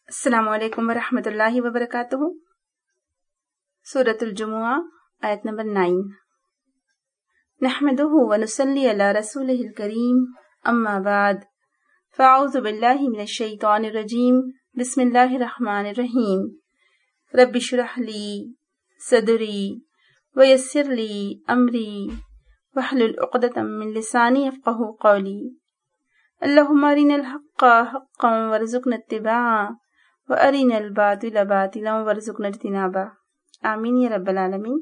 السلام علیکم ورحمۃ اللہ وبرکاتہ۔ سورۃ الجمعہ آیت نمبر 9۔ نحمدہ ونصلی علی رسولہ الکریم، اما بعد فاعوذ باللہ من الشیطان الرجیم، بسم اللہ الرحمن الرحیم۔ رب اشرح لی صدری ویسر لی امری واحلل عقدۃ من لسانی یفقہوا قولی۔ اللہم ارنا الحق حقا وارزقنا اتباعہ وَأَرِنَا الْبَاطِلَ بَاطِلًا وَارْزُقْنَا اجْتِنَابَهُ، آمین یا رب العالمین۔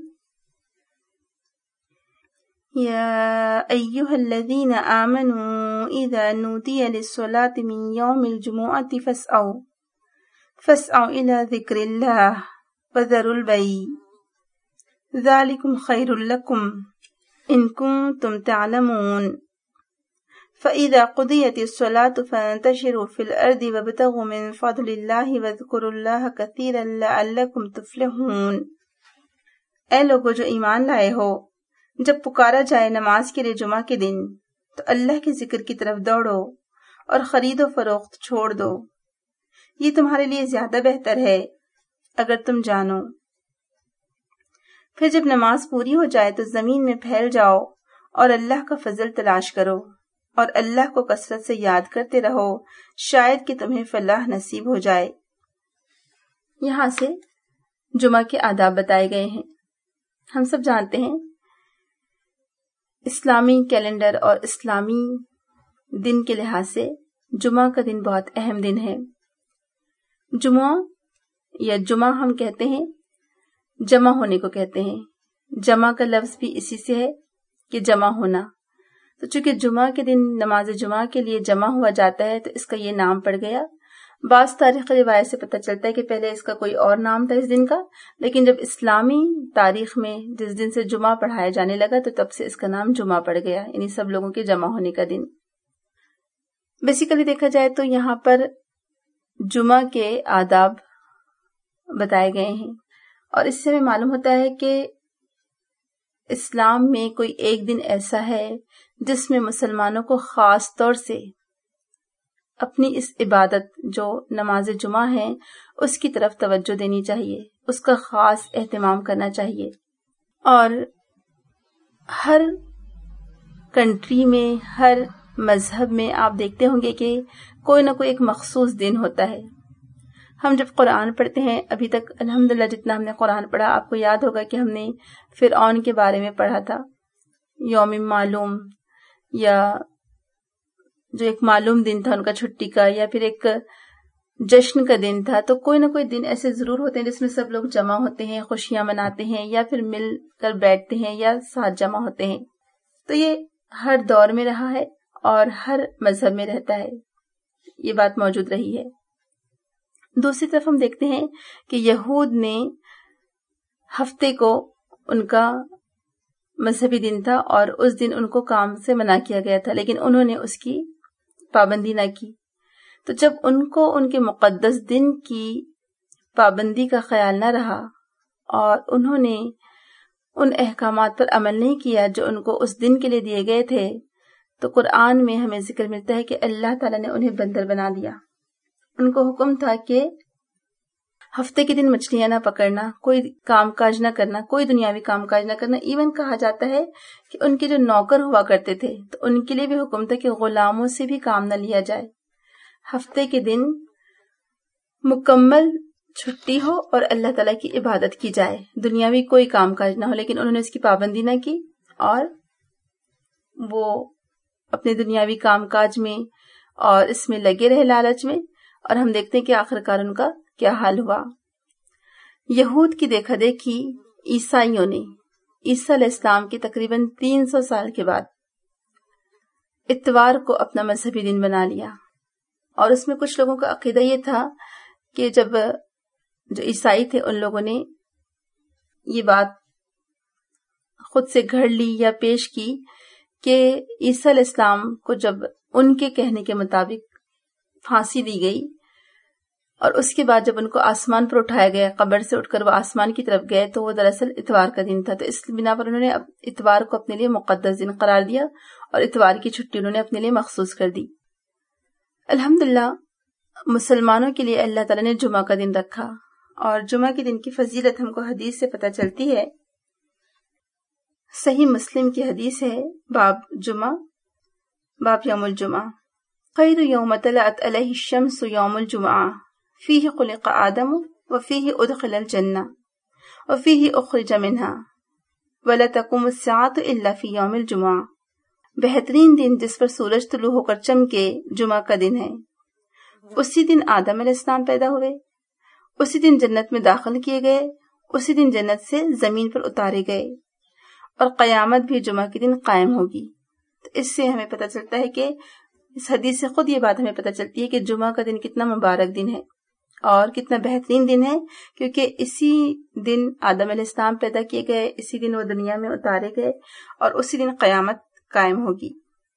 یا ایہا الذین آمنوا اذا نودی للصلاة من یوم الجمعۃ فاسعوا الی ذکر اللہ وذروا البیع ذالکم خیر لکم ان کنتم تعلمون۔ فَإِذَا قُضِيَتِ الصَّلَاةُ فَانتَشِرُوا فِي الْأَرْضِ وَابْتَغُوا مِن فَضْلِ اللَّهِ وَاذْكُرُوا اللَّهَ كَثِيرًا لَعَلَّكُمْ تُفْلِحُونَ۔ اے لوگو جو ایمان لائے ہو، جب پکارا جائے نماز کے لیے جمعہ کے دن تو اللہ کے ذکر کی طرف دوڑو اور خرید و فروخت چھوڑ دو، یہ تمہارے لیے زیادہ بہتر ہے اگر تم جانو۔ پھر جب نماز پوری ہو جائے تو زمین میں پھیل جاؤ اور اللہ کا فضل تلاش کرو اور اللہ کو کثرت سے یاد کرتے رہو، شاید کہ تمہیں فلاح نصیب ہو جائے۔ یہاں سے جمعہ کے آداب بتائے گئے ہیں۔ ہم سب جانتے ہیں اسلامی کیلنڈر اور اسلامی دن کے لحاظ سے جمعہ کا دن بہت اہم دن ہے۔ جمعہ یا جمعہ ہم کہتے ہیں جمع ہونے کو کہتے ہیں، جمع کا لفظ بھی اسی سے ہے کہ جمع ہونا۔ تو چونکہ جمعہ کے دن نماز جمعہ کے لیے جمع ہوا جاتا ہے تو اس کا یہ نام پڑ گیا۔ بعض تاریخ روایت سے پتہ چلتا ہے کہ پہلے اس کا کوئی اور نام تھا اس دن کا، لیکن جب اسلامی تاریخ میں جس دن سے جمعہ پڑھایا جانے لگا تو تب سے اس کا نام جمعہ پڑ گیا، یعنی سب لوگوں کے جمع ہونے کا دن۔ بیسیکلی دیکھا جائے تو یہاں پر جمعہ کے آداب بتائے گئے ہیں، اور اس سے ہمیں معلوم ہوتا ہے کہ اسلام میں کوئی ایک دن ایسا ہے جس میں مسلمانوں کو خاص طور سے اپنی اس عبادت جو نماز جمعہ ہے اس کی طرف توجہ دینی چاہیے، اس کا خاص اہتمام کرنا چاہیے۔ اور ہر کنٹری میں، ہر مذہب میں آپ دیکھتے ہوں گے کہ کوئی نہ کوئی ایک مخصوص دن ہوتا ہے۔ ہم جب قرآن پڑھتے ہیں، ابھی تک الحمدللہ جتنا ہم نے قرآن پڑھا، آپ کو یاد ہوگا کہ ہم نے فرعون کے بارے میں پڑھا تھا، یوم معلوم، یا جو ایک معلوم دن تھا ان کا چھٹی کا، یا پھر ایک جشن کا دن تھا۔ تو کوئی نہ کوئی دن ایسے ضرور ہوتے ہیں جس میں سب لوگ جمع ہوتے ہیں، خوشیاں مناتے ہیں، یا پھر مل کر بیٹھتے ہیں یا ساتھ جمع ہوتے ہیں۔ تو یہ ہر دور میں رہا ہے اور ہر مذہب میں رہتا ہے، یہ بات موجود رہی ہے۔ دوسری طرف ہم دیکھتے ہیں کہ یہود نے ہفتے کو ان کا مذہبی دن تھا اور اس دن ان کو کام سے منع کیا گیا تھا، لیکن انہوں نے اس کی پابندی نہ کی۔ تو جب ان کو ان کے مقدس دن کی پابندی کا خیال نہ رہا اور انہوں نے ان احکامات پر عمل نہیں کیا جو ان کو اس دن کے لیے دیے گئے تھے، تو قرآن میں ہمیں ذکر ملتا ہے کہ اللہ تعالیٰ نے انہیں بندر بنا دیا۔ ان کو حکم تھا کہ ہفتے کے دن مچھلیاں نہ پکڑنا، کوئی کام کاج نہ کرنا، کوئی دنیاوی کام کاج نہ کرنا۔ ایون کہا جاتا ہے کہ ان کے جو نوکر ہوا کرتے تھے تو ان کے لیے بھی حکم تھا کہ غلاموں سے بھی کام نہ لیا جائے، ہفتے کے دن مکمل چھٹی ہو اور اللہ تعالیٰ کی عبادت کی جائے، دنیاوی کوئی کام کاج نہ ہو۔ لیکن انہوں نے اس کی پابندی نہ کی اور وہ اپنے دنیاوی کام کاج میں اور اس میں لگے رہے لالچ میں، اور ہم دیکھتے ہیں کہ آخرکار ان کا کیا حال ہوا۔ یہود کی دیکھا دیکھی عیسائیوں نے عیسیٰ علیہ السلام کے تقریباً 300 سال کے بعد اتوار کو اپنا مذہبی دن بنا لیا، اور اس میں کچھ لوگوں کا عقیدہ یہ تھا کہ جب جو عیسائی تھے ان لوگوں نے یہ بات خود سے گھڑ لی یا پیش کی کہ عیسیٰ علیہ السلام کو جب ان کے کہنے کے مطابق پھانسی دی گئی اور اس کے بعد جب ان کو آسمان پر اٹھایا گیا، قبر سے اٹھ کر وہ آسمان کی طرف گئے، تو وہ دراصل اتوار کا دن تھا۔ تو اس بنا پر انہوں نے اتوار کو اپنے لیے مقدس دن قرار دیا اور اتوار کی چھٹی انہوں نے اپنے لیے مخصوص کر دی۔ الحمدللہ مسلمانوں کے لیے اللہ تعالیٰ نے جمعہ کا دن رکھا، اور جمعہ کے دن کی فضیلت ہم کو حدیث سے پتہ چلتی ہے۔ صحیح مسلم کی حدیث ہے، باب جمعہ، باب یوم الجمعہ، خیر یوم طلعت علیہ الشمس یوم الجمعہ فیہ خلق آدم وفیہ ادخل الجنہ وفیہ اخرج منہا ولا تقوم الساعۃ الا فی یوم الجمعہ۔ بہترین دن جس پر سورج طلوع ہو کر چمکے جمعہ کا دن ہے۔ اسی دن آدم علیہ السلام پیدا ہوئے، اسی دن جنت میں داخل کیے گئے، اسی دن جنت سے زمین پر اتارے گئے، اور قیامت بھی جمعہ کے دن قائم ہوگی۔ تو اس سے ہمیں پتہ چلتا ہے کہ اس حدیث سے خود یہ بات ہمیں پتہ چلتی ہے کہ جمعہ کا دن کتنا مبارک دن ہے اور کتنا بہترین دن ہے، کیونکہ اسی دن آدم علیہ السلام پیدا کیے گئے، اسی دن وہ دنیا میں اتارے گئے، اور اسی دن قیامت قائم ہوگی۔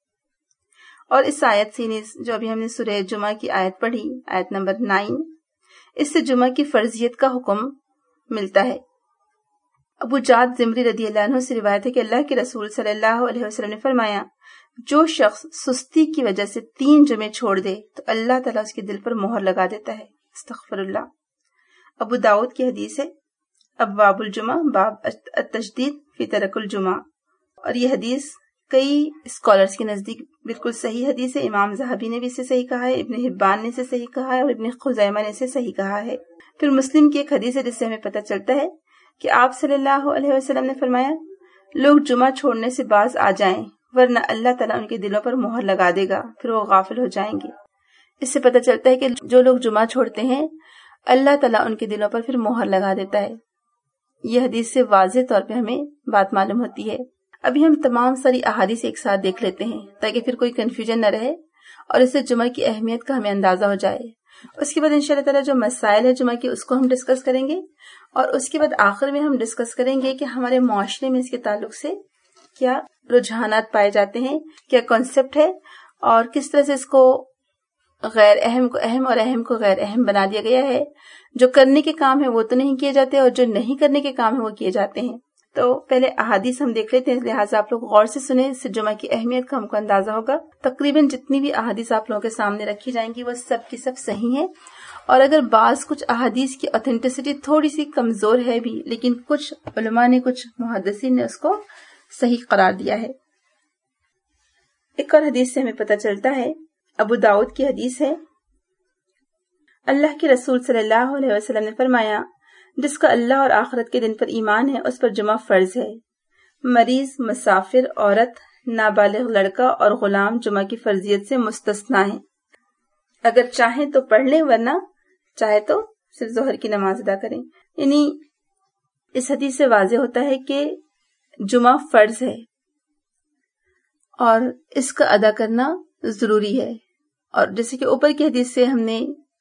اور اس آیت سے جو ابھی ہم نے سورہ جمعہ کی آیت پڑھی، آیت نمبر 9، اس سے جمعہ کی فرضیت کا حکم ملتا ہے۔ ابو جعد زمری رضی اللہ عنہ سے روایت ہے کہ اللہ کے رسول صلی اللہ علیہ وسلم نے فرمایا، جو شخص سستی کی وجہ سے 3 جمعے چھوڑ دے تو اللہ تعالیٰ اس کے دل پر مہر لگا دیتا ہے۔ استغفر اللہ۔ ابو داؤد کی حدیث ہے، ابواب الجمعہ، باب التشدید فی ترک الجمعہ، اور یہ حدیث کئی اسکالرز کے نزدیک بالکل صحیح حدیث ہے۔ امام ذہبی نے بھی اسے صحیح کہا ہے، ابن حبان نے اسے صحیح کہا ہے، اور ابن خزیمہ نے اسے صحیح کہا ہے۔ پھر مسلم کی ایک حدیث ہے جس سے ہمیں پتہ چلتا ہے کہ آپ صلی اللہ علیہ وسلم نے فرمایا، لوگ جمعہ چھوڑنے سے باز آ جائیں ورنہ اللہ تعالیٰ ان کے دلوں پر مہر لگا دے گا، پھر وہ غافل ہو جائیں گے۔ اس سے پتہ چلتا ہے کہ جو لوگ جمعہ چھوڑتے ہیں اللہ تعالیٰ ان کے دلوں پر پھر مہر لگا دیتا ہے۔ یہ حدیث سے واضح طور پہ ہمیں بات معلوم ہوتی ہے۔ ابھی ہم تمام ساری احادیث ایک ساتھ دیکھ لیتے ہیں تاکہ پھر کوئی کنفیوژن نہ رہے اور اس سے جمعہ کی اہمیت کا ہمیں اندازہ ہو جائے۔ اس کے بعد انشاءاللہ تعالیٰ جو مسائل ہے جمعہ کی اس کو ہم ڈسکس کریں گے، اور اس کے بعد آخر میں ہم ڈسکس کریں گے کہ ہمارے معاشرے میں اس کے تعلق سے کیا رجحانات پائے جاتے ہیں، کیا کانسیپٹ ہے، اور کس طرح سے اس کو غیر اہم کو اہم اور اہم کو غیر اہم بنا دیا گیا ہے۔ جو کرنے کے کام ہے وہ تو نہیں کیے جاتے، اور جو نہیں کرنے کے کام ہے وہ کیے جاتے ہیں۔ تو پہلے احادیث ہم دیکھ لیتے ہیں، لہٰذا آپ لوگ غور سے سنیں، اس سے جمعہ کی اہمیت کا ہم کو اندازہ ہوگا۔ تقریباً جتنی بھی احادیث آپ لوگوں کے سامنے رکھی جائیں گی وہ سب کی سب صحیح ہیں، اور اگر بعض کچھ احادیث کی اوتھینٹسٹی تھوڑی سی کمزور ہے بھی، لیکن کچھ علماء نے، کچھ محدثین نے اس کو صحیح قرار دیا ہے۔ ایک اور حدیث سے ہمیں پتہ چلتا ہے، ابو داؤد کی حدیث ہے، اللہ کے رسول صلی اللہ علیہ وسلم نے فرمایا، جس کا اللہ اور آخرت کے دن پر ایمان ہے اس پر جمعہ فرض ہے۔ مریض، مسافر، عورت، نابالغ لڑکا اور غلام جمعہ کی فرضیت سے مستثنا ہیں۔ اگر چاہیں تو پڑھ لیں، ورنہ چاہے تو صرف ظہر کی نماز ادا کریں۔ یعنی اس حدیث سے واضح ہوتا ہے کہ جمعہ فرض ہے اور اس کا ادا کرنا ضروری ہے۔ اور جیسے کہ اوپر کی حدیث سے ہم نے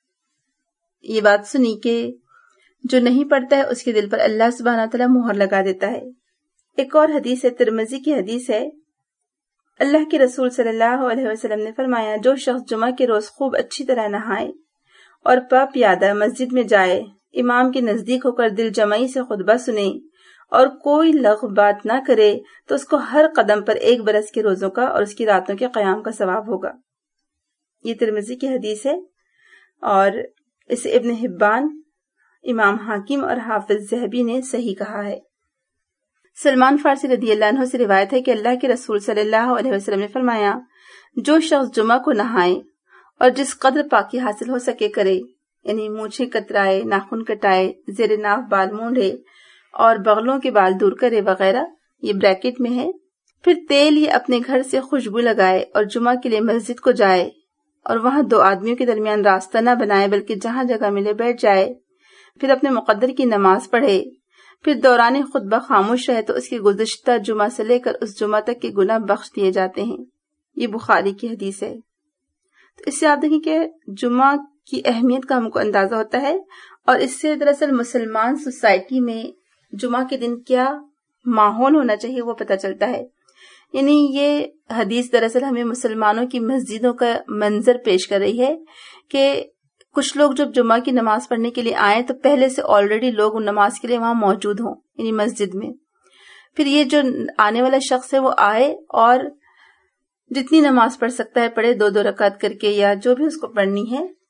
یہ بات سنی کہ جو نہیں پڑھتا ہے اس کے دل پر اللہ سبحانہ تعالیٰ مہر لگا دیتا ہے۔ ایک اور حدیث ہے، ترمذی کی حدیث ہے، اللہ کے رسول صلی اللہ علیہ وسلم نے فرمایا، جو شخص جمعہ کے روز خوب اچھی طرح نہائے اور پا پیادہ مسجد میں جائے، امام کے نزدیک ہو کر دل جمعی سے خطبہ سنے اور کوئی لغو بات نہ کرے تو اس کو ہر قدم پر 1 برس کے روزوں کا اور اس کی راتوں کے قیام کا ثواب ہوگا۔ یہ ترمذی کی حدیث ہے، اور اسے ابن حبان، امام حاکم اور حافظ ذہبی نے صحیح کہا ہے۔ سلمان فارسی رضی اللہ عنہ سے روایت ہے کہ اللہ کے رسول صلی اللہ علیہ وسلم نے فرمایا، جو شخص جمعہ کو نہائے اور جس قدر پاکی حاصل ہو سکے کرے، یعنی مونچھیں کترائے، ناخن کٹائے، زیر ناف بال مونڈے اور بغلوں کے بال دور کرے وغیرہ، یہ بریکٹ میں ہے، پھر تیل یہ اپنے گھر سے خوشبو لگائے اور جمعہ کے لیے مسجد کو جائے اور وہاں 2 آدمیوں کے درمیان راستہ نہ بنائے بلکہ جہاں جگہ ملے بیٹھ جائے، پھر اپنے مقدر کی نماز پڑھے، پھر دوران خطبہ خاموش رہے تو اس کے گزشتہ جمعہ سے لے کر اس جمعہ تک کے گناہ بخش دیے جاتے ہیں۔ یہ بخاری کی حدیث ہے۔ تو اس سے آپ دیکھیں کہ جمعہ کی اہمیت کا ہم کو اندازہ ہوتا ہے، اور اس سے دراصل مسلمان سوسائٹی میں جمعہ کے دن کیا ماحول ہونا چاہیے وہ پتہ چلتا ہے۔ یعنی یہ حدیث دراصل ہمیں مسلمانوں کی مسجدوں کا منظر پیش کر رہی ہے کہ کچھ لوگ جب جمعہ کی نماز پڑھنے کے لیے آئیں تو پہلے سے آلریڈی لوگ نماز کے لیے وہاں موجود ہوں، یعنی مسجد میں۔ پھر یہ جو آنے والا شخص ہے وہ آئے اور جتنی نماز پڑھ سکتا ہے پڑھے، 2 رکعت کر کے یا جو بھی اس کو پڑھنی ہے،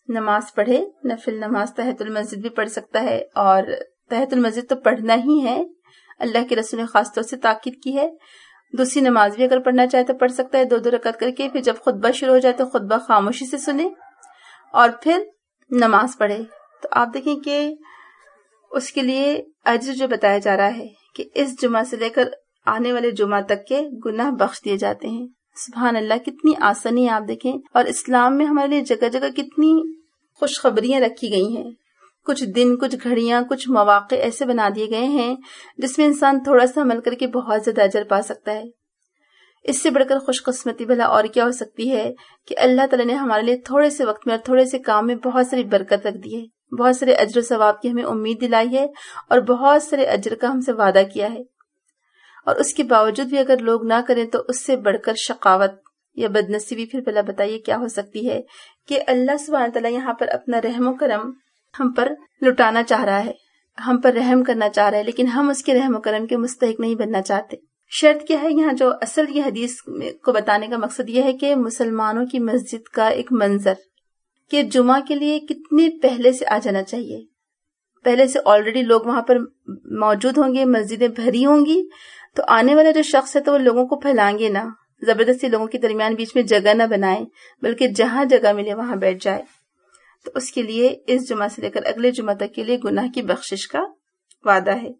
نماز پڑھے، نفل نماز تحیۃ المسجد بھی پڑھ سکتا ہے، اور تحیۃ المسجد تو پڑھنا ہی ہے، اللہ کے رسول نے خاص طور سے تاکید کی ہے۔ دوسری نماز بھی اگر پڑھنا چاہے تو پڑھ سکتا ہے 2 رکعت کر کے، پھر جب خطبہ شروع ہو جائے تو خطبہ خاموشی سے سنے اور پھر نماز پڑھے۔ تو آپ دیکھیں کہ اس کے لیے اجر جو بتایا جا رہا ہے کہ اس جمعہ سے لے کر آنے والے جمعہ تک کے گناہ بخش دیے جاتے ہیں۔ سبحان اللہ، کتنی آسانی آپ دیکھیں، اور اسلام میں ہمارے لیے جگہ جگہ کتنی خوشخبریاں رکھی گئی ہیں، کچھ دن، کچھ گھڑیاں، کچھ مواقع ایسے بنا دیے گئے ہیں جس میں انسان تھوڑا سا عمل کر کے بہت زیادہ اجر پا سکتا ہے۔ اس سے بڑھ کر خوش قسمتی بھلا اور کیا ہو سکتی ہے کہ اللہ تعالیٰ نے ہمارے لیے تھوڑے سے وقت میں اور تھوڑے سے کام میں بہت ساری برکت رکھ دی ہے، بہت سارے اجر و ثواب کی ہمیں امید دلائی ہے، اور بہت سارے اجر کا ہم سے وعدہ کیا ہے، اور اس کے باوجود بھی اگر لوگ نہ کریں تو اس سے بڑھ کر شقاوت یا بدنصیبی پھر بھلا بتائیے کیا ہو سکتی ہے کہ اللہ سبحانہ تعالیٰ یہاں پر اپنا رحم و کرم ہم پر لٹانا چاہ رہا ہے، ہم پر رحم کرنا چاہ رہا ہے، لیکن ہم اس کے رحم و کرم کے مستحق نہیں بننا چاہتے۔ شرط کیا ہے یہاں؟ جو اصل یہ حدیث کو بتانے کا مقصد یہ ہے کہ مسلمانوں کی مسجد کا ایک منظر کہ جمعہ کے لیے کتنے پہلے سے آ جانا چاہیے، پہلے سے آلریڈی لوگ وہاں پر موجود ہوں گے، مسجدیں بھری ہوں گی، تو آنے والا جو شخص ہے تو وہ لوگوں کو پھیلائیں گے نہ، زبردستی لوگوں کے درمیان بیچ میں جگہ نہ بنائیں، بلکہ جہاں جگہ ملے وہاں بیٹھ جائے۔ تو اس کے لیے اس جمعہ سے لے کر اگلے جمعہ تک کے لیے گناہ کی بخشش کا وعدہ ہے۔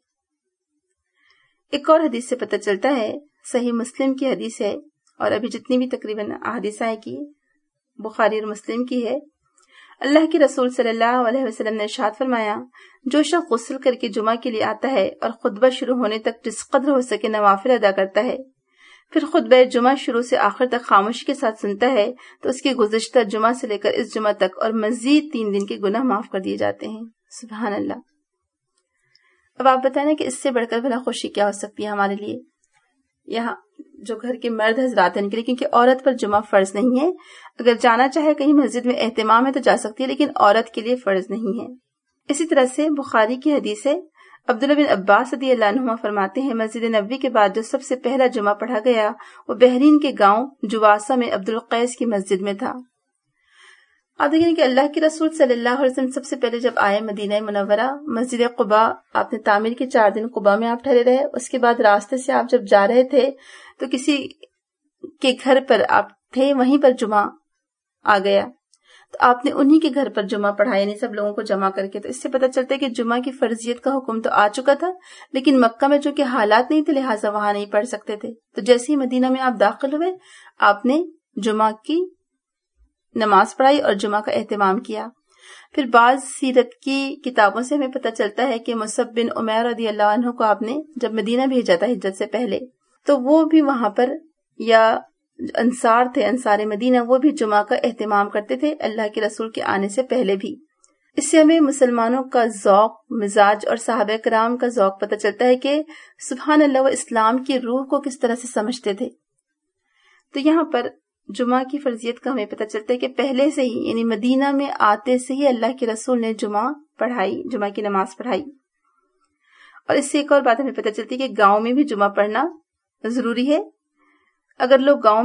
ایک اور حدیث سے پتہ چلتا ہے، صحیح مسلم کی حدیث ہے، اور ابھی جتنی بھی تقریباً احادیث آئے کی بخاری اور مسلم کی ہے، اللہ کے رسول صلی اللہ علیہ وسلم نے ارشاد فرمایا، جو شخص غسل کر کے جمعہ کے لیے آتا ہے اور خطبہ شروع ہونے تک جس قدر ہو سکے نوافل ادا کرتا ہے، پھر خطبہ جمعہ شروع سے آخر تک خاموشی کے ساتھ سنتا ہے، تو اس کے گزشتہ جمعہ سے لے کر اس جمعہ تک اور مزید 3 دن کے گناہ معاف کر دیے جاتے ہیں۔ سبحان اللہ۔ اب آپ بتائیں کہ اس سے بڑھ کر بھلا خوشی کیا ہو سکتی ہے ہمارے لیے؟ یہاں جو گھر کے مرد حضرات ہیں ان کے لیے، کیونکہ عورت پر جمعہ فرض نہیں ہے، اگر جانا چاہے کہیں مسجد میں اہتمام ہے تو جا سکتی ہے، لیکن عورت کے لیے فرض نہیں ہے۔ اسی طرح سے بخاری کی حدیث ہے، عبداللہ بن عباس رضی اللہ عنہما فرماتے ہیں، مسجد نبوی کے بعد جو سب سے پہلا جمعہ پڑھا گیا وہ بحرین کے گاؤں جواسہ میں عبدالقیس کی مسجد میں تھا۔ آپ دیکھیں کہ اللہ کے رسول صلی اللہ علیہ وسلم سب سے پہلے جب آئے مدینہ منورہ، مسجد قباء آپ نے تعمیر کے 4 دن قباء میں آپ ٹھہرے رہے، اس کے بعد راستے سے آپ جب جا رہے تھے تو کسی کے گھر پر آپ تھے، وہیں پر جمعہ آ گیا، تو آپ نے انہی کے گھر پر جمعہ پڑھا، یعنی سب لوگوں کو جمع کر کے۔ تو اس سے پتہ چلتا ہے کہ جمعہ کی فرضیت کا حکم تو آ چکا تھا، لیکن مکہ میں چونکہ حالات نہیں تھے لہٰذا وہاں نہیں پڑھ سکتے تھے، تو جیسے ہی مدینہ میں آپ داخل ہوئے آپ نے جمعہ کی نماز پڑھائی اور جمعہ کا اہتمام کیا۔ پھر بعض سیرت کی کتابوں سے ہمیں پتہ چلتا ہے کہ مصعب بن عمیر رضی اللہ عنہ کو آپ نے جب مدینہ بھیجا تھا ہجرت سے پہلے، تو وہ بھی وہاں پر، یا انصار تھے، انصار مدینہ، وہ بھی جمعہ کا اہتمام کرتے تھے اللہ کے رسول کے آنے سے پہلے بھی۔ اس سے ہمیں مسلمانوں کا ذوق، مزاج اور صحابہ کرام کا ذوق پتہ چلتا ہے کہ سبحان اللہ وہ اسلام کی روح کو کس طرح سے سمجھتے تھے۔ تو یہاں پر جمعہ کی فرضیت کا ہمیں پتہ چلتا ہے کہ پہلے سے ہی، یعنی مدینہ میں آتے سے ہی اللہ کے رسول نے جمعہ پڑھائی، جمعہ کی نماز پڑھائی۔ اور اس سے ایک اور بات ہمیں پتہ چلتی ہے کہ گاؤں میں بھی جمعہ پڑھنا ضروری ہے۔ اگر گاؤں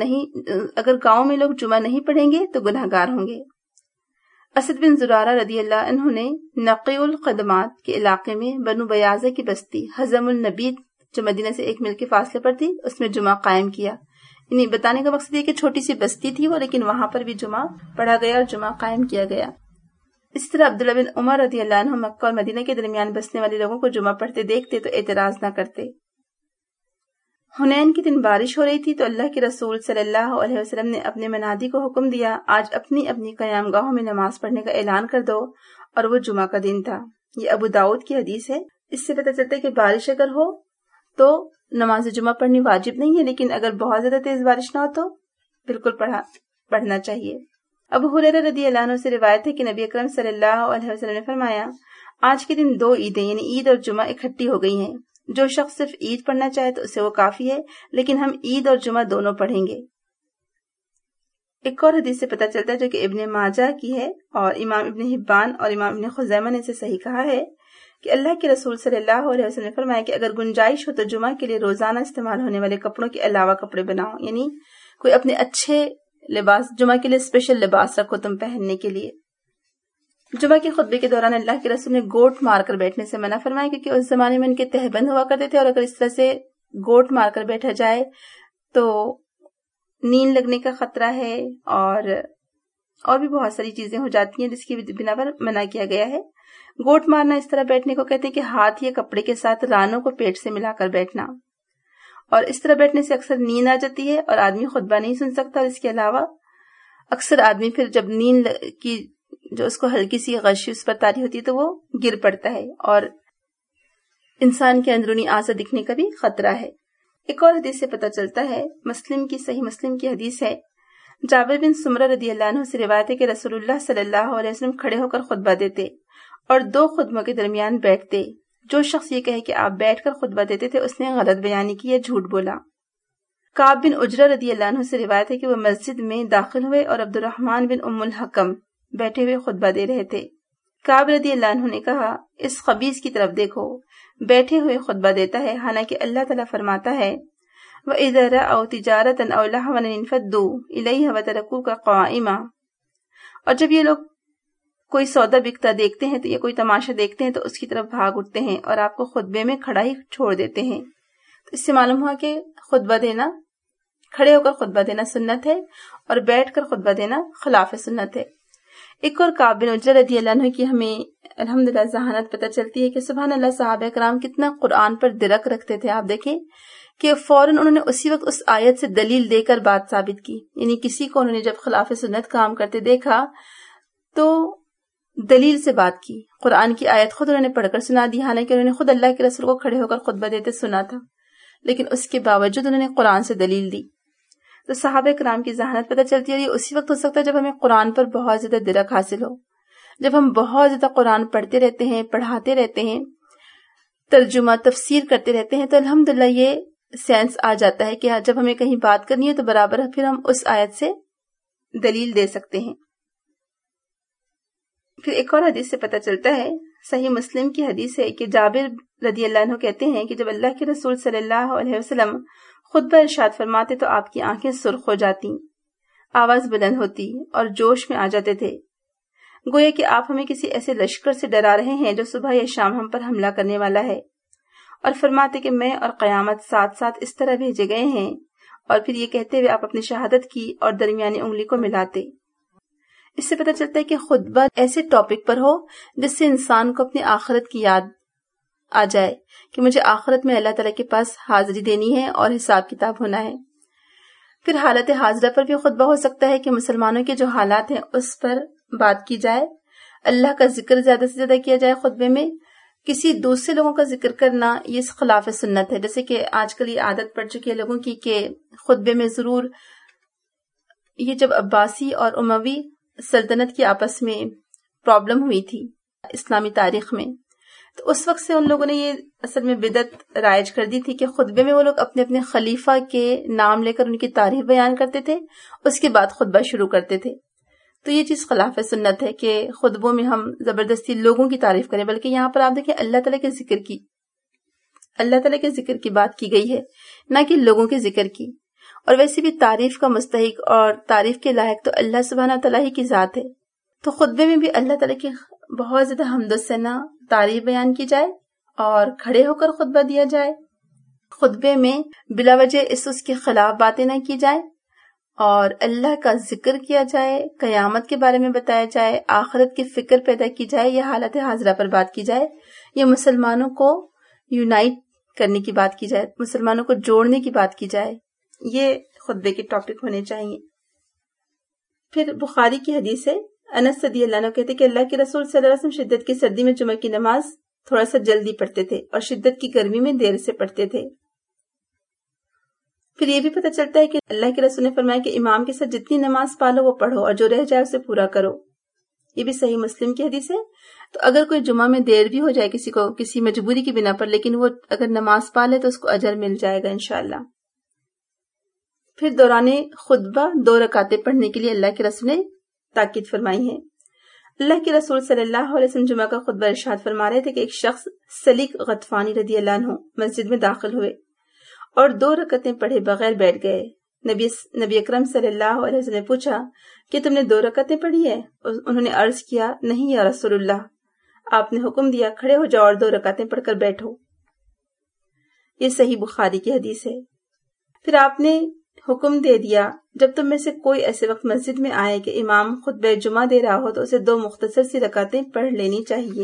میں لوگ جمعہ نہیں پڑھیں گے تو گناہ گار ہوں گے۔ اسد بن زرارہ رضی اللہ عنہ نے نقی القدمات کے علاقے میں بنو بیاضہ کی بستی حزم النبید جو مدینہ سے 1 میل کے فاصلے پر تھی، اس میں جمعہ قائم کیا۔ یعنی بتانے کا مقصد یہ کہ چھوٹی سی بستی تھی وہ، لیکن وہاں پر بھی جمعہ پڑھا گیا اور جمعہ قائم کیا گیا۔ اس طرح عبداللہ بن عمر رضی اللہ عنہ مکہ اور مدینہ کے درمیان بسنے والے لوگوں کو جمعہ پڑھتے دیکھتے تو اعتراض نہ کرتے۔ حنین کے دن بارش ہو رہی تھی تو اللہ کے رسول صلی اللہ علیہ وسلم نے اپنے منادی کو حکم دیا، آج اپنی اپنی قیام گاہوں میں نماز پڑھنے کا اعلان کر دو، اور وہ جمعہ کا دن تھا۔ یہ ابو داؤد کی حدیث ہے۔ اس سے پتہ چلتا ہے کہ بارش اگر ہو تو نماز جمعہ پڑھنی واجب نہیں ہے، لیکن اگر بہت زیادہ تیز بارش نہ ہو تو بالکل پڑھنا چاہیے۔ ابو ہریرہ رضی اللہ عنہ سے روایت ہے کہ نبی اکرم صلی اللہ علیہ وسلم نے فرمایا، آج کے دن 2 عیدیں یعنی عید اور جمعہ اکٹھی ہو گئی ہیں، جو شخص صرف عید پڑھنا چاہے تو اسے وہ کافی ہے، لیکن ہم عید اور جمعہ دونوں پڑھیں گے۔ ایک اور حدیث سے پتہ چلتا ہے جو کہ ابن ماجہ کی ہے، اور امام ابن حبان اور امام ابن خزیمہ نے اسے صحیح کہا ہے کہ اللہ کے رسول صلی اللہ علیہ وسلم نے فرمایا کہ اگر گنجائش ہو تو جمعہ کے لیے روزانہ استعمال ہونے والے کپڑوں کے علاوہ کپڑے بناؤ، یعنی کوئی اپنے اچھے لباس، جمعہ کے لیے اسپیشل لباس رکھو تم پہننے کے لیے۔ جمعہ کے خطبے کے دوران اللہ کے رسول نے گوٹ مار کر بیٹھنے سے منع فرمایا، کیونکہ اس زمانے میں ان کے تہبند ہوا کرتے تھے، اور اگر اس طرح سے گوٹ مار کر بیٹھا جائے تو نیند لگنے کا خطرہ ہے، اور بھی بہت ساری چیزیں ہو جاتی ہیں جس کی بنا پر منع کیا گیا ہے۔ گوٹ مارنا اس طرح بیٹھنے کو کہتے ہیں کہ ہاتھ یا کپڑے کے ساتھ رانوں کو پیٹ سے ملا کر بیٹھنا، اور اس طرح بیٹھنے سے اکثر نیند آ جاتی ہے اور آدمی خطبہ نہیں سن سکتا، اور اس کے علاوہ اکثر آدمی پھر جب نیند کی جو اس کو ہلکی سی غشی اس پر طاری ہوتی ہے تو وہ گر پڑتا ہے، اور انسان کے اندرونی اعضاء دکھنے کا بھی خطرہ ہے۔ ایک اور حدیث سے پتہ چلتا ہے، صحیح مسلم کی حدیث ہے، جابر بن سمرہ رضی اللہ عنہ سے روایت ہے کہ رسول اللہ صلی اللہ علیہ وسلم کھڑے ہو کر خطبہ دیتے اور 2 خطبوں کے درمیان بیٹھتے۔ جو شخص یہ کہے کہ آپ بیٹھ کر خطبہ دیتے تھے اس نے غلط بیانی کی یا جھوٹ بولا۔ کعب بن عجرہ رضی اللہ عنہ سے روایت ہے کہ وہ مسجد میں داخل ہوئے اور عبد الرحمن بن ام الحکم بیٹھے ہوئے خطبہ دے رہے تھے۔ کعب رضی اللہ عنہ نے کہا، اس خبیث کی طرف دیکھو، بیٹھے ہوئے خطبہ دیتا ہے، حالانکہ اللہ تعالیٰ فرماتا ہے وَإِذَا رَأَوْا تِجَارَةً أَوْ لَهْوًا انفضوا إِلَيْهَا وَتَرَكُوكَ قَائِمًا، اور جب یہ لوگ کوئی سودا بکتا دیکھتے ہیں تو یا کوئی تماشا دیکھتے ہیں تو اس کی طرف بھاگ اٹھتے ہیں اور آپ کو خطبے میں کھڑا ہی چھوڑ دیتے ہیں۔ تو اس سے معلوم ہوا کہ خطبہ دینا، کھڑے ہو کر خطبہ دینا سنت ہے، اور بیٹھ کر خطبہ دینا خلاف سنت ہے۔ ایک اور کعب بن عجرہ رضی اللہ عنہ کی ہمیں الحمدللہ ذہانت پتہ چلتی ہے کہ سبحان اللہ صحابہ کرام کتنا قرآن پر درک رکھتے تھے۔ آپ دیکھیں کہ فوراً انہوں نے اسی وقت اس آیت سے دلیل دے کر بات ثابت کی، یعنی کسی کو انہوں نے جب خلاف سنت کام کرتے دیکھا تو دلیل سے بات کی، قرآن کی آیت خود انہوں نے پڑھ کر سنا دی، حالانکہ انہوں نے خود اللہ کے رسول کو کھڑے ہو کر خطبہ دیتے سنا تھا، لیکن اس کے باوجود انہوں نے قرآن سے دلیل دی۔ تو صحابہ کرام کی ذہانت پتہ چلتی ہے، اور یہ اسی وقت ہو سکتا ہے جب ہمیں قرآن پر بہت زیادہ درک حاصل ہو، جب ہم بہت زیادہ قرآن پڑھتے رہتے ہیں، پڑھاتے رہتے ہیں، ترجمہ تفسیر کرتے رہتے ہیں، تو الحمدللہ یہ سینس آ جاتا ہے کہ جب ہمیں کہیں بات کرنی ہے تو برابر پھر ہم اس آیت سے دلیل دے سکتے ہیں۔ پھر ایک اور حدیث سے پتہ چلتا ہے، صحیح مسلم کی حدیث ہے کہ جابر رضی اللہ عنہ کہتے ہیں کہ جب اللہ کے رسول صلی اللہ علیہ وسلم خطبہ ارشاد فرماتے تو آپ کی آنکھیں سرخ ہو جاتی، آواز بلند ہوتی اور جوش میں آ جاتے تھے، گویا کہ آپ ہمیں کسی ایسے لشکر سے ڈرا رہے ہیں جو صبح یا شام ہم پر حملہ کرنے والا ہے، اور فرماتے کہ میں اور قیامت ساتھ ساتھ اس طرح بھیجے گئے ہیں، اور پھر یہ کہتے ہوئے آپ اپنی شہادت کی اور درمیانی انگلی کو ملاتے۔ اس سے پتہ چلتا ہے کہ خطبہ ایسے ٹاپک پر ہو جس سے انسان کو اپنی آخرت کی یاد آ جائے کہ مجھے آخرت میں اللہ تعالیٰ کے پاس حاضری دینی ہے اور حساب کتاب ہونا ہے۔ پھر حالت حاضرہ پر بھی خطبہ ہو سکتا ہے کہ مسلمانوں کے جو حالات ہیں اس پر بات کی جائے، اللہ کا ذکر زیادہ سے زیادہ کیا جائے خطبے میں، کسی دوسرے لوگوں کا ذکر کرنا یہ خلاف سنت ہے، جیسے کہ آج کل یہ عادت پڑ چکی ہے لوگوں کی کہ خطبے میں ضرور، یہ جب عباسی اور اموی سلطنت کی آپس میں پرابلم ہوئی تھی اسلامی تاریخ میں، تو اس وقت سے ان لوگوں نے یہ اصل میں بدعت رائج کر دی تھی کہ خطبے میں وہ لوگ اپنے اپنے خلیفہ کے نام لے کر ان کی تعریف بیان کرتے تھے، اس کے بعد خطبہ شروع کرتے تھے۔ تو یہ چیز خلاف سنت ہے کہ خطبوں میں ہم زبردستی لوگوں کی تعریف کریں، بلکہ یہاں پر آپ دیکھیں اللہ تعالیٰ کے ذکر کی بات کی گئی ہے، نہ کہ لوگوں کے ذکر کی۔ اور ویسے بھی تعریف کا مستحق اور تعریف کے لائق تو اللہ سبحانہ تعالیٰ ہی کی ذات ہے، تو خطبے میں بھی اللہ تعالیٰ کی بہت زیادہ حمد و ثنا تعریف بیان کی جائے اور کھڑے ہو کر خطبہ دیا جائے۔ خطبے میں بلا وجہ اس کے خلاف باتیں نہ کی جائیں، اور اللہ کا ذکر کیا جائے، قیامت کے بارے میں بتایا جائے، آخرت کی فکر پیدا کی جائے، یا حالت حاضرہ پر بات کی جائے، یا مسلمانوں کو یونائٹ کرنے کی بات کی جائے، مسلمانوں کو جوڑنے کی بات کی جائے، یہ خطبے کے ٹاپک ہونے چاہیے۔ پھر بخاری کی حدیث ہے، انس رضی اللہ عنہ کہتے کہ اللہ کے رسول صلی اللہ علیہ وسلم شدت کی سردی میں جمعہ کی نماز تھوڑا سا جلدی پڑھتے تھے اور شدت کی گرمی میں دیر سے پڑھتے تھے۔ پھر یہ بھی پتہ چلتا ہے کہ اللہ کے رسول نے فرمایا کہ امام کے ساتھ جتنی نماز پالو وہ پڑھو اور جو رہ جائے اسے پورا کرو، یہ بھی صحیح مسلم کی حدیث ہے۔ تو اگر کوئی جمعہ میں دیر بھی ہو جائے کسی کو کسی مجبوری کی بنا پر، لیکن وہ اگر نماز پالے تو اس کو اجر مل جائے گا انشاءاللہ۔ پھر دوران خطبہ 2 رکعتیں پڑھنے کے لیے اللہ کے رسول نے تاکید فرمائی ہے۔ اللہ کے رسول صلی اللہ علیہ وسلم جمعہ کا خطبہ ارشاد فرما رہے تھے کہ ایک شخص سلیق غطفانی رضی اللہ عنہ مسجد میں داخل ہوئے اور 2 رکعتیں پڑھے بغیر بیٹھ گئے۔ نبی اکرم صلی اللہ علیہ وسلم نے پوچھا کہ تم نے 2 رکعتیں پڑھی ہے؟ انہوں نے عرض کیا نہیں یا رسول اللہ۔ آپ نے حکم دیا کھڑے ہو جاؤ اور 2 رکعتیں پڑھ کر بیٹھو۔ یہ صحیح بخاری کی حدیث ہے۔ پھر آپ نے حکم دے دیا جب تم میں سے کوئی ایسے وقت مسجد میں آئے کہ امام خطبہ جمعہ دے رہا ہو تو اسے 2 مختصر سی رکعتیں پڑھ لینی چاہیے۔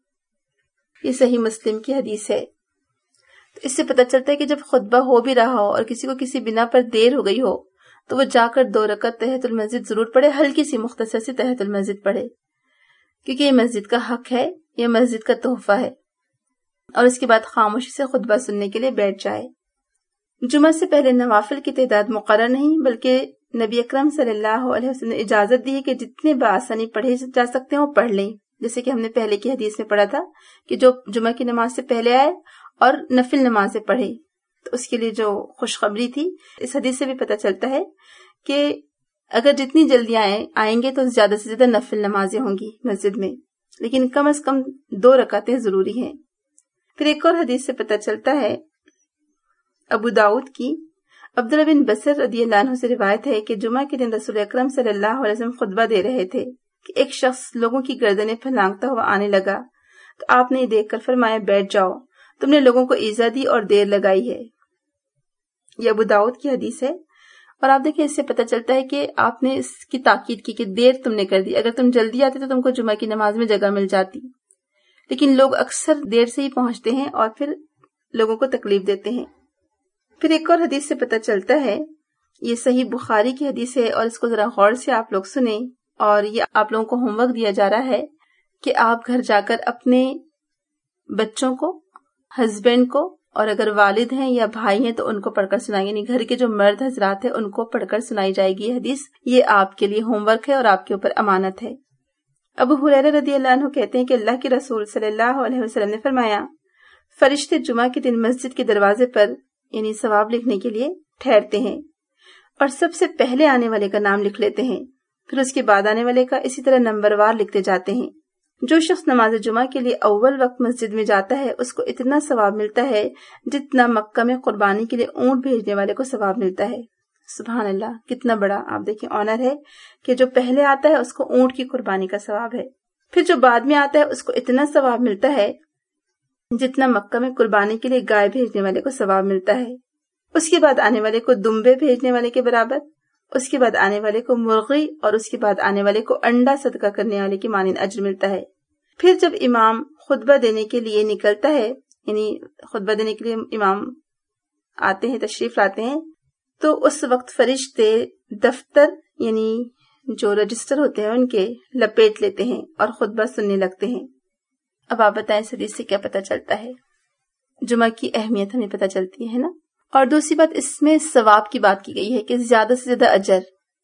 یہ صحیح مسلم کی حدیث ہے۔ تو اس سے پتہ چلتا ہے کہ جب خطبہ ہو بھی رہا ہو اور کسی کو کسی بنا پر دیر ہو گئی ہو تو وہ جا کر 2 رکعت تحیۃ المسجد ضرور پڑھے، ہلکی سی مختصر سی تحیۃ المسجد پڑھے، کیونکہ یہ مسجد کا حق ہے، یہ مسجد کا تحفہ ہے، اور اس کے بعد خاموشی سے خطبہ سننے کے لیے بیٹھ جائے۔ جمعہ سے پہلے نوافل کی تعداد مقرر نہیں، بلکہ نبی اکرم صلی اللہ علیہ وسلم نے اجازت دی ہے کہ جتنے بآسانی پڑھے جا سکتے ہیں وہ پڑھ لیں، جیسے کہ ہم نے پہلے کی حدیث میں پڑھا تھا کہ جو جمعہ کی نماز سے پہلے آئے اور نفل نمازیں پڑھے تو اس کے لیے جو خوشخبری تھی۔ اس حدیث سے بھی پتہ چلتا ہے کہ اگر جتنی جلدی آئیں گے تو زیادہ سے زیادہ نفل نمازیں ہوں گی مسجد میں، لیکن کم از کم 2 رکعتیں ضروری ہیں۔ پھر ایک اور حدیث سے پتہ چلتا ہے، ابو داؤد کی عبداللہ بن بصر رضی اللہ عنہ سے روایت ہے کہ جمعہ کے دن رسول اکرم صلی اللہ علیہ وسلم خطبہ دے رہے تھے کہ ایک شخص لوگوں کی گردنیں پھلانگتا ہوا آنے لگا تو آپ نے یہ دیکھ کر فرمایا بیٹھ جاؤ، تم نے لوگوں کو ایذا دی اور دیر لگائی ہے۔ یہ ابو داؤد کی حدیث ہے، اور آپ دیکھیں اس سے پتہ چلتا ہے کہ آپ نے اس کی تاکید کی کہ دیر تم نے کر دی، اگر تم جلدی آتے تو تم کو جمعہ کی نماز میں جگہ مل جاتی، لیکن لوگ اکثر دیر سے ہی پہنچتے ہیں اور پھر لوگوں کو تکلیف دیتے ہیں۔ پھر ایک اور حدیث سے پتہ چلتا ہے، یہ صحیح بخاری کی حدیث ہے، اور اس کو ذرا غور سے آپ لوگ سنیں، اور یہ آپ لوگوں کو ہوم ورک دیا جا رہا ہے کہ آپ گھر جا کر اپنے بچوں کو، ہسبینڈ کو، اور اگر والد ہیں یا بھائی ہیں تو ان کو پڑھ کر سنائیں، یعنی گھر کے جو مرد حضرات ہیں ان کو پڑھ کر سنائی جائے گی یہ حدیث۔ یہ آپ کے لیے ہوم ورک ہے اور آپ کے اوپر امانت ہے۔ ابو ہریرہ رضی اللہ عنہ کہتے ہیں کہ اللہ کے رسول صلی اللہ علیہ وسلم نے فرمایا، فرشتے جمعہ کے دن مسجد کے دروازے پر یعنی ثواب لکھنے کے لیے ٹھہرتے ہیں اور سب سے پہلے آنے والے کا نام لکھ لیتے ہیں، پھر اس کے بعد آنے والے کا، اسی طرح نمبر وار لکھتے جاتے ہیں۔ جو شخص نماز جمعہ کے لیے اول وقت مسجد میں جاتا ہے اس کو اتنا ثواب ملتا ہے جتنا مکہ میں قربانی کے لیے اونٹ بھیجنے والے کو ثواب ملتا ہے۔ سبحان اللہ، کتنا بڑا آپ دیکھیں آنر ہے کہ جو پہلے آتا ہے اس کو اونٹ کی قربانی کا ثواب ہے، پھر جو بعد میں آتا ہے اس کو اتنا ثواب ملتا ہے جتنا مکہ میں قربانی کے لیے گائے بھیجنے والے کو ثواب ملتا ہے، اس کے بعد آنے والے کو دمبے بھیجنے والے کے برابر، اس کے بعد آنے والے کو مرغی، اور اس کے بعد آنے والے کو انڈا صدقہ کرنے والے کے مانند اجر ملتا ہے۔ پھر جب امام خطبہ دینے کے لیے نکلتا ہے، یعنی خطبہ دینے کے لیے امام آتے ہیں، تشریف لاتے ہیں، تو اس وقت فرشتے دفتر یعنی جو رجسٹر ہوتے ہیں ان کے لپیٹ لیتے ہیں اور خطبہ سننے لگتے ہیں۔ اب آپ بتائیں اس حدیث سے کیا پتہ چلتا ہے؟ جمعہ کی اہمیت ہمیں پتہ چلتی ہے نا، اور دوسری بات اس میں ثواب کی بات کی گئی ہے کہ زیادہ سے زیادہ اجر،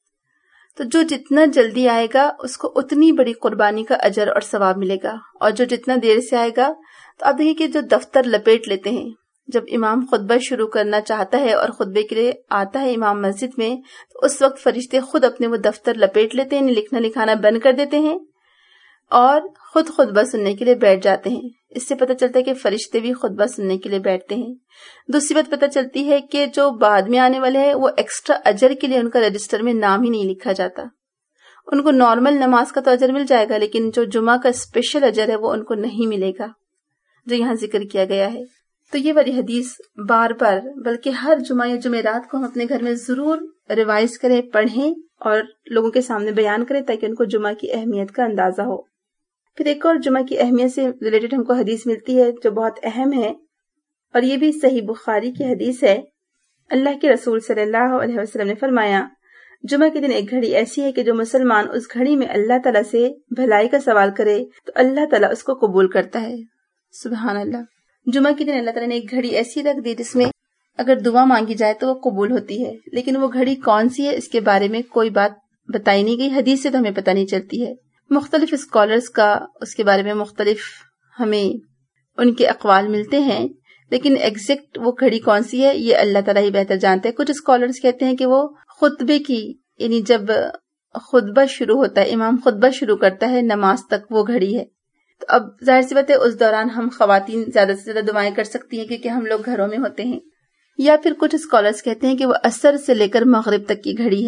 تو جو جتنا جلدی آئے گا اس کو اتنی بڑی قربانی کا اجر اور ثواب ملے گا، اور جو جتنا دیر سے آئے گا، تو آپ دیکھیں کہ جو دفتر لپیٹ لیتے ہیں، جب امام خطبہ شروع کرنا چاہتا ہے اور خطبے کے لیے آتا ہے امام مسجد میں، تو اس وقت فرشتے خود اپنے وہ دفتر لپیٹ لیتے ہیں، لکھنا لکھانا بند کر دیتے ہیں اور خود خطبہ سننے کے لیے بیٹھ جاتے ہیں۔ اس سے پتہ چلتا ہے کہ فرشتے بھی خطبہ سننے کے لیے بیٹھتے ہیں۔ دوسری بات پتہ چلتی ہے کہ جو بعد میں آنے والے ہیں وہ ایکسٹرا اجر کے لیے ان کا رجسٹر میں نام ہی نہیں لکھا جاتا، ان کو نارمل نماز کا تو اجر مل جائے گا، لیکن جو جمعہ کا اسپیشل اجر ہے وہ ان کو نہیں ملے گا جو یہاں ذکر کیا گیا ہے۔ تو یہ والی حدیث بار بار بلکہ ہر جمعہ یا جمعرات کو ہم اپنے گھر میں ضرور ریوائز کریں، پڑھیں اور لوگوں کے سامنے بیان کریں تاکہ ان کو جمعہ کی اہمیت کا اندازہ ہو۔ پھر ایک اور جمعہ کی اہمیت سے ریلیٹڈ ہم کو حدیث ملتی ہے جو بہت اہم ہے، اور یہ بھی صحیح بخاری کی حدیث ہے۔ اللہ کے رسول صلی اللہ علیہ وسلم نے فرمایا، جمعہ کے دن ایک گھڑی ایسی ہے کہ جو مسلمان اس گھڑی میں اللہ تعالیٰ سے بھلائی کا سوال کرے تو اللہ تعالیٰ اس کو قبول کرتا ہے۔ سبحان اللہ، جمعہ کے دن اللہ تعالیٰ نے ایک گھڑی ایسی رکھ دی جس میں اگر دعا مانگی جائے تو وہ قبول ہوتی ہے، لیکن وہ گھڑی کون سی ہے اس کے بارے میں کوئی بات بتائی نہیں گئی، حدیث سے تو ہمیں پتہ نہیں چلتی ہے۔ مختلف اسکالرز کا اس کے بارے میں مختلف ہمیں ان کے اقوال ملتے ہیں، لیکن ایگزیکٹ وہ گھڑی کون سی ہے یہ اللہ تعالیٰ ہی بہتر جانتے ہیں۔ کچھ اسکالرز کہتے ہیں کہ وہ خطبے کی یعنی جب خطبہ شروع ہوتا ہے، امام خطبہ شروع کرتا ہے نماز تک وہ گھڑی ہے۔ تو اب ظاہر سی بات ہے اس دوران ہم خواتین زیادہ سے زیادہ دعائیں کر سکتی ہیں کیونکہ ہم لوگ گھروں میں ہوتے ہیں۔ یا پھر کچھ اسکالرز کہتے ہیں کہ وہ عصر سے لے کر مغرب تک کی گھڑی ہے،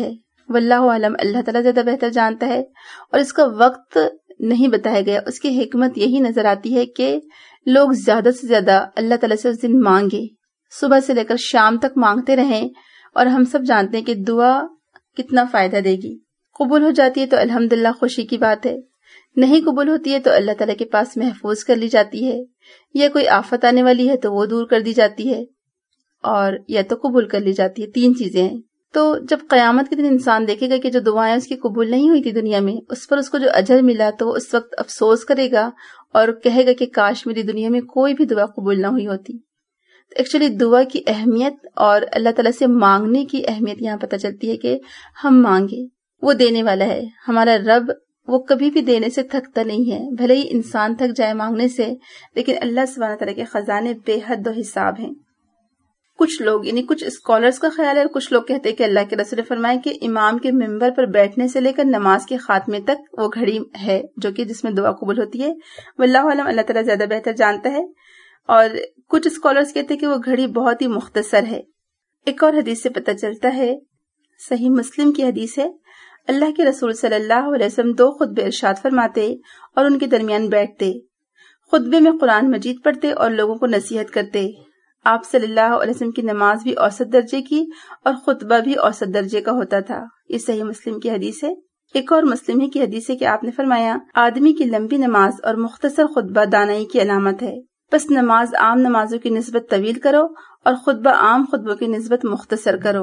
واللہ عالم، اللہ تعالیٰ زیادہ بہتر جانتا ہے. اور اس کا وقت نہیں بتایا گیا. اس کی حکمت یہی نظر آتی ہے کہ لوگ زیادہ سے زیادہ اللہ تعالیٰ سے اس دن مانگے، صبح سے لے کر شام تک مانگتے رہیں. اور ہم سب جانتے ہیں کہ دعا کتنا فائدہ دے گی. قبول ہو جاتی ہے تو الحمدللہ خوشی کی بات ہے، نہیں قبول ہوتی ہے تو اللہ تعالیٰ کے پاس محفوظ کر لی جاتی ہے، یا کوئی آفت آنے والی ہے تو وہ دور کر دی جاتی ہے، اور یا تو قبول کر لی جاتی ہے. 3 چیزیں ہیں. تو جب قیامت کے دن انسان دیکھے گا کہ جو دعائیں اس کی قبول نہیں ہوئی تھی دنیا میں، اس پر اس کو جو اجر ملا، تو وہ اس وقت افسوس کرے گا اور کہے گا کہ کاش میری دنیا میں کوئی بھی دعا قبول نہ ہوئی ہوتی. تو ایکچولی دعا کی اہمیت اور اللہ تعالیٰ سے مانگنے کی اہمیت یہاں پتہ چلتی ہے کہ ہم مانگے، وہ دینے والا ہے. ہمارا رب وہ کبھی بھی دینے سے تھکتا نہیں ہے. بھلے ہی انسان تھک جائے مانگنے سے، لیکن اللہ سبحانہ تعالیٰ کے خزانے بے حد و حساب ہیں. کچھ لوگ یعنی کچھ اسکالرز کا خیال ہے، اور کچھ لوگ کہتے ہیں کہ اللہ کے رسول نے فرمایا کہ امام کے منبر پر بیٹھنے سے لے کر نماز کے خاتمے تک وہ گھڑی ہے جو کہ جس میں دعا قبول ہوتی ہے. واللہ عالم، اللہ تعالیٰ زیادہ بہتر جانتا ہے. اور کچھ اسکالرز کہتے ہیں کہ وہ گھڑی بہت ہی مختصر ہے. ایک اور حدیث سے پتہ چلتا ہے، صحیح مسلم کی حدیث ہے، اللہ کے رسول صلی اللہ علیہ وسلم 2 خطبے ارشاد فرماتے اور ان کے درمیان بیٹھتے. خطبے میں قرآن مجید پڑھتے اور لوگوں کو نصیحت کرتے. آپ صلی اللہ علیہ وسلم کی نماز بھی اوسط درجے کی اور خطبہ بھی اوسط درجے کا ہوتا تھا. یہ صحیح مسلم کی حدیث ہے. ایک اور مسلم ہی کی حدیث ہے کہ آپ نے فرمایا، آدمی کی لمبی نماز اور مختصر خطبہ دانائی کی علامت ہے. بس نماز عام نمازوں کی نسبت طویل کرو اور خطبہ عام خطبوں کی نسبت مختصر کرو.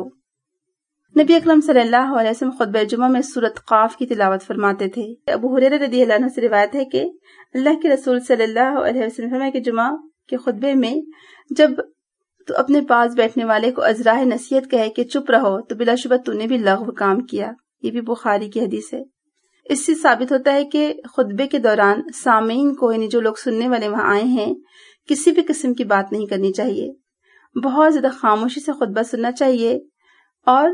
نبی اکرم صلی اللہ علیہ وسلم خطبہ جمعہ میں سورۃ قاف کی تلاوت فرماتے تھے. ابو ہریرہ رضی اللہ عنہ سے روایت ہے کہ اللہ کے رسول صلی اللہ علیہ وسلم فرمایا کہ جمعہ کے خطبے میں جب تو اپنے پاس بیٹھنے والے کو ازراہ نصیحت کہے کہ چپ رہو، تو بلا شبہ تو نے بھی لغو کام کیا. یہ بھی بخاری کی حدیث ہے. اس سے ثابت ہوتا ہے کہ خطبے کے دوران سامعین کو یعنی جو لوگ سننے والے وہاں آئے ہیں کسی بھی قسم کی بات نہیں کرنی چاہیے. بہت زیادہ خاموشی سے خطبہ سننا چاہیے. اور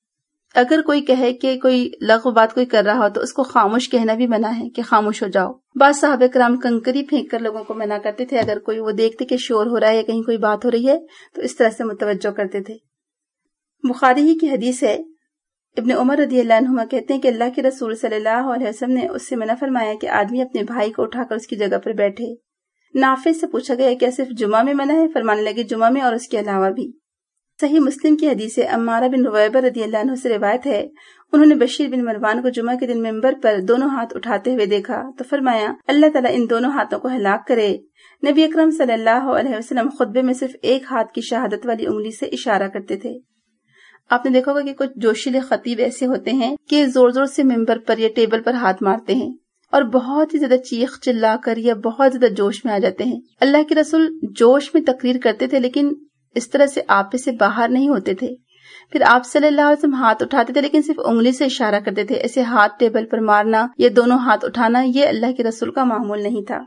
اگر کوئی کہے کہ کوئی لغو بات کوئی کر رہا ہو تو اس کو خاموش کہنا بھی منع ہے کہ خاموش ہو جاؤ. بعض صحابہ کرام کنکری پھینک کر لوگوں کو منع کرتے تھے. اگر کوئی وہ دیکھتے کہ شور ہو رہا ہے یا کہیں کوئی بات ہو رہی ہے تو اس طرح سے متوجہ کرتے تھے. بخاری ہی کی حدیث ہے، ابن عمر رضی اللہ عنہما کہتے ہیں کہ اللہ کے رسول صلی اللہ علیہ وسلم نے اس سے منع فرمایا کہ آدمی اپنے بھائی کو اٹھا کر اس کی جگہ پر بیٹھے. نافع سے پوچھا گیا کیا صرف جمعہ میں منع ہے؟ فرمانے لگے جمعہ میں اور اس کے علاوہ بھی. صحیح مسلم کی حدیث ہے، عمارہ بن رویبہ رضی اللہ عنہ سے روایت ہے، انہوں نے بشیر بن مروان کو جمعہ کے دن منبر پر دونوں ہاتھ اٹھاتے ہوئے دیکھا تو فرمایا اللہ تعالیٰ ان دونوں ہاتھوں کو ہلاک کرے. نبی اکرم صلی اللہ علیہ وسلم خطبے میں صرف ایک ہاتھ کی شہادت والی انگلی سے اشارہ کرتے تھے. آپ نے دیکھا ہوگا کہ کچھ جوشیلے خطیب ایسے ہوتے ہیں کہ زور زور سے منبر پر یا ٹیبل پر ہاتھ مارتے ہیں اور بہت ہی زیادہ چیخ چلا کر یا بہت زیادہ جوش میں آ جاتے ہیں. اللہ کے رسول جوش میں تقریر کرتے تھے لیکن اس طرح سے آپے سے باہر نہیں ہوتے تھے. پھر آپ صلی اللہ علیہ وسلم ہاتھ اٹھاتے تھے لیکن صرف انگلی سے اشارہ کرتے تھے. ایسے ہاتھ ٹیبل پر مارنا یا دونوں ہاتھ اٹھانا یہ اللہ کے رسول کا معمول نہیں تھا.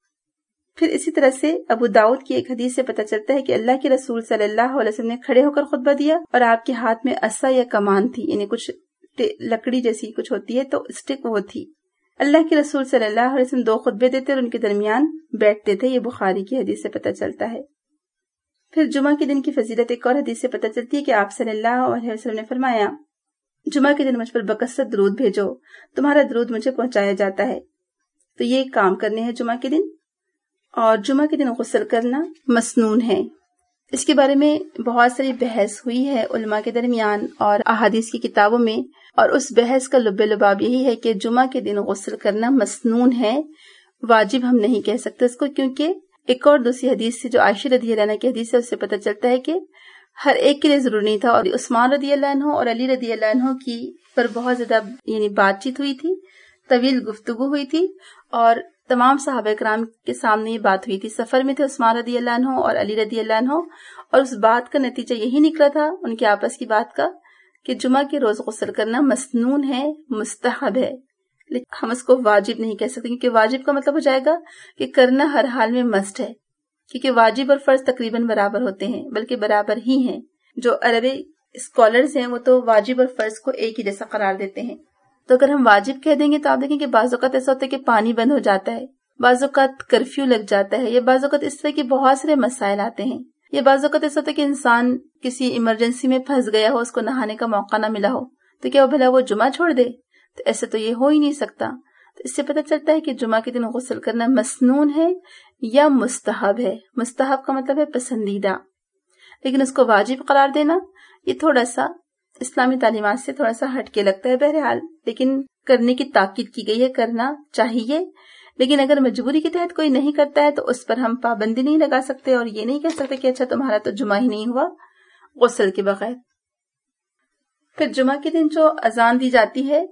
پھر اسی طرح سے ابو داؤد کی ایک حدیث سے پتہ چلتا ہے کہ اللہ کے رسول صلی اللہ علیہ وسلم نے کھڑے ہو کر خطبہ دیا اور آپ کے ہاتھ میں عصا یا کمان تھی، یعنی کچھ لکڑی جیسی کچھ ہوتی ہے تو اسٹک وہ تھی. اللہ کے رسول صلی اللہ علیہ وسلم 2 خطبے دیتے اور ان کے درمیان بیٹھتے تھے. یہ بخاری کی حدیث سے پتہ چلتا ہے. پھر جمعہ کے دن کی فضیلت ایک اور حدیث سے پتہ چلتی ہے کہ آپ صلی اللہ علیہ وسلم نے فرمایا جمعہ کے دن مجھ پر بکثرت درود بھیجو، تمہارا درود مجھے پہنچایا جاتا ہے. تو یہ کام کرنے ہیں جمعہ کے دن. اور جمعہ کے دن غسل کرنا مسنون ہے. اس کے بارے میں بہت ساری بحث ہوئی ہے علماء کے درمیان اور احادیث کی کتابوں میں، اور اس بحث کا لب لباب یہی ہے کہ جمعہ کے دن غسل کرنا مسنون ہے، واجب ہم نہیں کہہ سکتے اس کو، کیونکہ ایک اور دوسری حدیث سے جو عائشہ رضی اللہ عنہ کی حدیث ہے اس سے پتہ چلتا ہے کہ ہر ایک کے لیے ضروری نہیں تھا. اور عثمان رضی اللہ عنہ اور علی رضی اللہ عنہ کی پر بہت زیادہ یعنی بات چیت ہوئی تھی، طویل گفتگو ہوئی تھی اور تمام صحابہ کرام کے سامنے یہ بات ہوئی تھی. سفر میں تھے عثمان رضی اللہ عنہ اور علی رضی اللہ عنہ، اور اس بات کا نتیجہ یہی نکلا تھا ان کے آپس کی بات کا کہ جمعہ کے روز غسل کرنا مسنون ہے، مستحب ہے، لیکن ہم اس کو واجب نہیں کہہ سکتے، کیونکہ واجب کا مطلب ہو جائے گا کہ کرنا ہر حال میں مست ہے، کیونکہ واجب اور فرض تقریباً برابر ہوتے ہیں، بلکہ برابر ہی ہیں. جو عربی اسکالرز ہیں وہ تو واجب اور فرض کو ایک ہی جیسا قرار دیتے ہیں. تو اگر ہم واجب کہہ دیں گے تو آپ دیکھیں کہ بعض اوقات ایسا ہوتا ہے کہ پانی بند ہو جاتا ہے، بعض اوقات کرفیو لگ جاتا ہے، یا بعض اوقات اس طرح کے بہت سارے مسائل آتے ہیں، یا بعض اوقات ایسا ہوتا ہے کہ انسان کسی ایمرجنسی میں پھنس گیا ہو، اس کو نہانے کا موقع نہ ملا ہو، تو کیا بھلا وہ جمعہ چھوڑ دے؟ تو ایسا تو یہ ہو ہی نہیں سکتا۔ تو اس سے پتہ چلتا ہے کہ جمعہ کے دن غسل کرنا مسنون ہے یا مستحب ہے۔ مستحب کا مطلب ہے پسندیدہ، لیکن اس کو واجب قرار دینا یہ تھوڑا سا اسلامی تعلیمات سے تھوڑا سا ہٹ کے لگتا ہے بہرحال، لیکن کرنے کی تاکید کی گئی ہے، کرنا چاہیے۔ لیکن اگر مجبوری کے تحت کوئی نہیں کرتا ہے تو اس پر ہم پابندی نہیں لگا سکتے اور یہ نہیں کہہ سکتے کہ اچھا تمہارا تو جمعہ ہی نہیں ہوا غسل کے بغیر۔ پھر جمعہ کے دن جو اذان دی جاتی ہے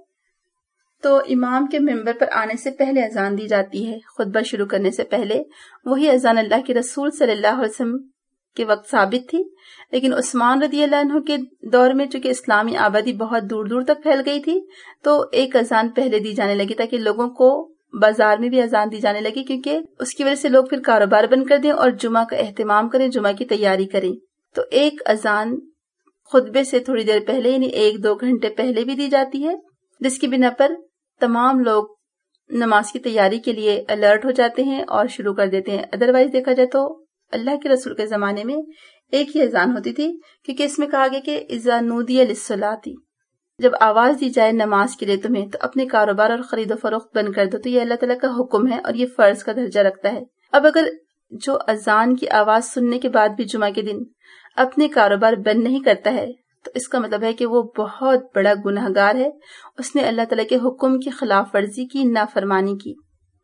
تو امام کے ممبر پر آنے سے پہلے اذان دی جاتی ہے، خطبہ شروع کرنے سے پہلے۔ وہی اذان اللہ کے رسول صلی اللہ علیہ وسلم کے وقت ثابت تھی، لیکن عثمان رضی اللہ عنہ کے دور میں چونکہ اسلامی آبادی بہت دور دور تک پھیل گئی تھی تو ایک اذان پہلے دی جانے لگی تاکہ لوگوں کو بازار میں بھی اذان دی جانے لگی، کیونکہ اس کی وجہ سے لوگ پھر کاروبار بند کر دیں اور جمعہ کا اہتمام کریں، جمعہ کی تیاری کریں۔ تو ایک اذان خطبے سے تھوڑی دیر پہلے یعنی 1-2 گھنٹے پہلے بھی دی جاتی ہے، جس کی بنا پر تمام لوگ نماز کی تیاری کے لیے الرٹ ہو جاتے ہیں اور شروع کر دیتے ہیں۔ ادروائز دیکھا جائے تو اللہ کے رسول کے زمانے میں ایک ہی اذان ہوتی تھی، کیونکہ اس میں کہا گیا کہ اذا نودی للصلاۃ، جب آواز دی جائے نماز کے لیے تمہیں تو اپنے کاروبار اور خرید و فروخت بند کر دو۔ تو یہ اللہ تعالیٰ کا حکم ہے اور یہ فرض کا درجہ رکھتا ہے۔ اب اگر جو اذان کی آواز سننے کے بعد بھی جمعہ کے دن اپنے کاروبار بند نہیں کرتا ہے تو اس کا مطلب ہے کہ وہ بہت بڑا گنہگار ہے، اس نے اللہ تعالیٰ کے حکم کی خلاف ورزی کی، نافرمانی کی۔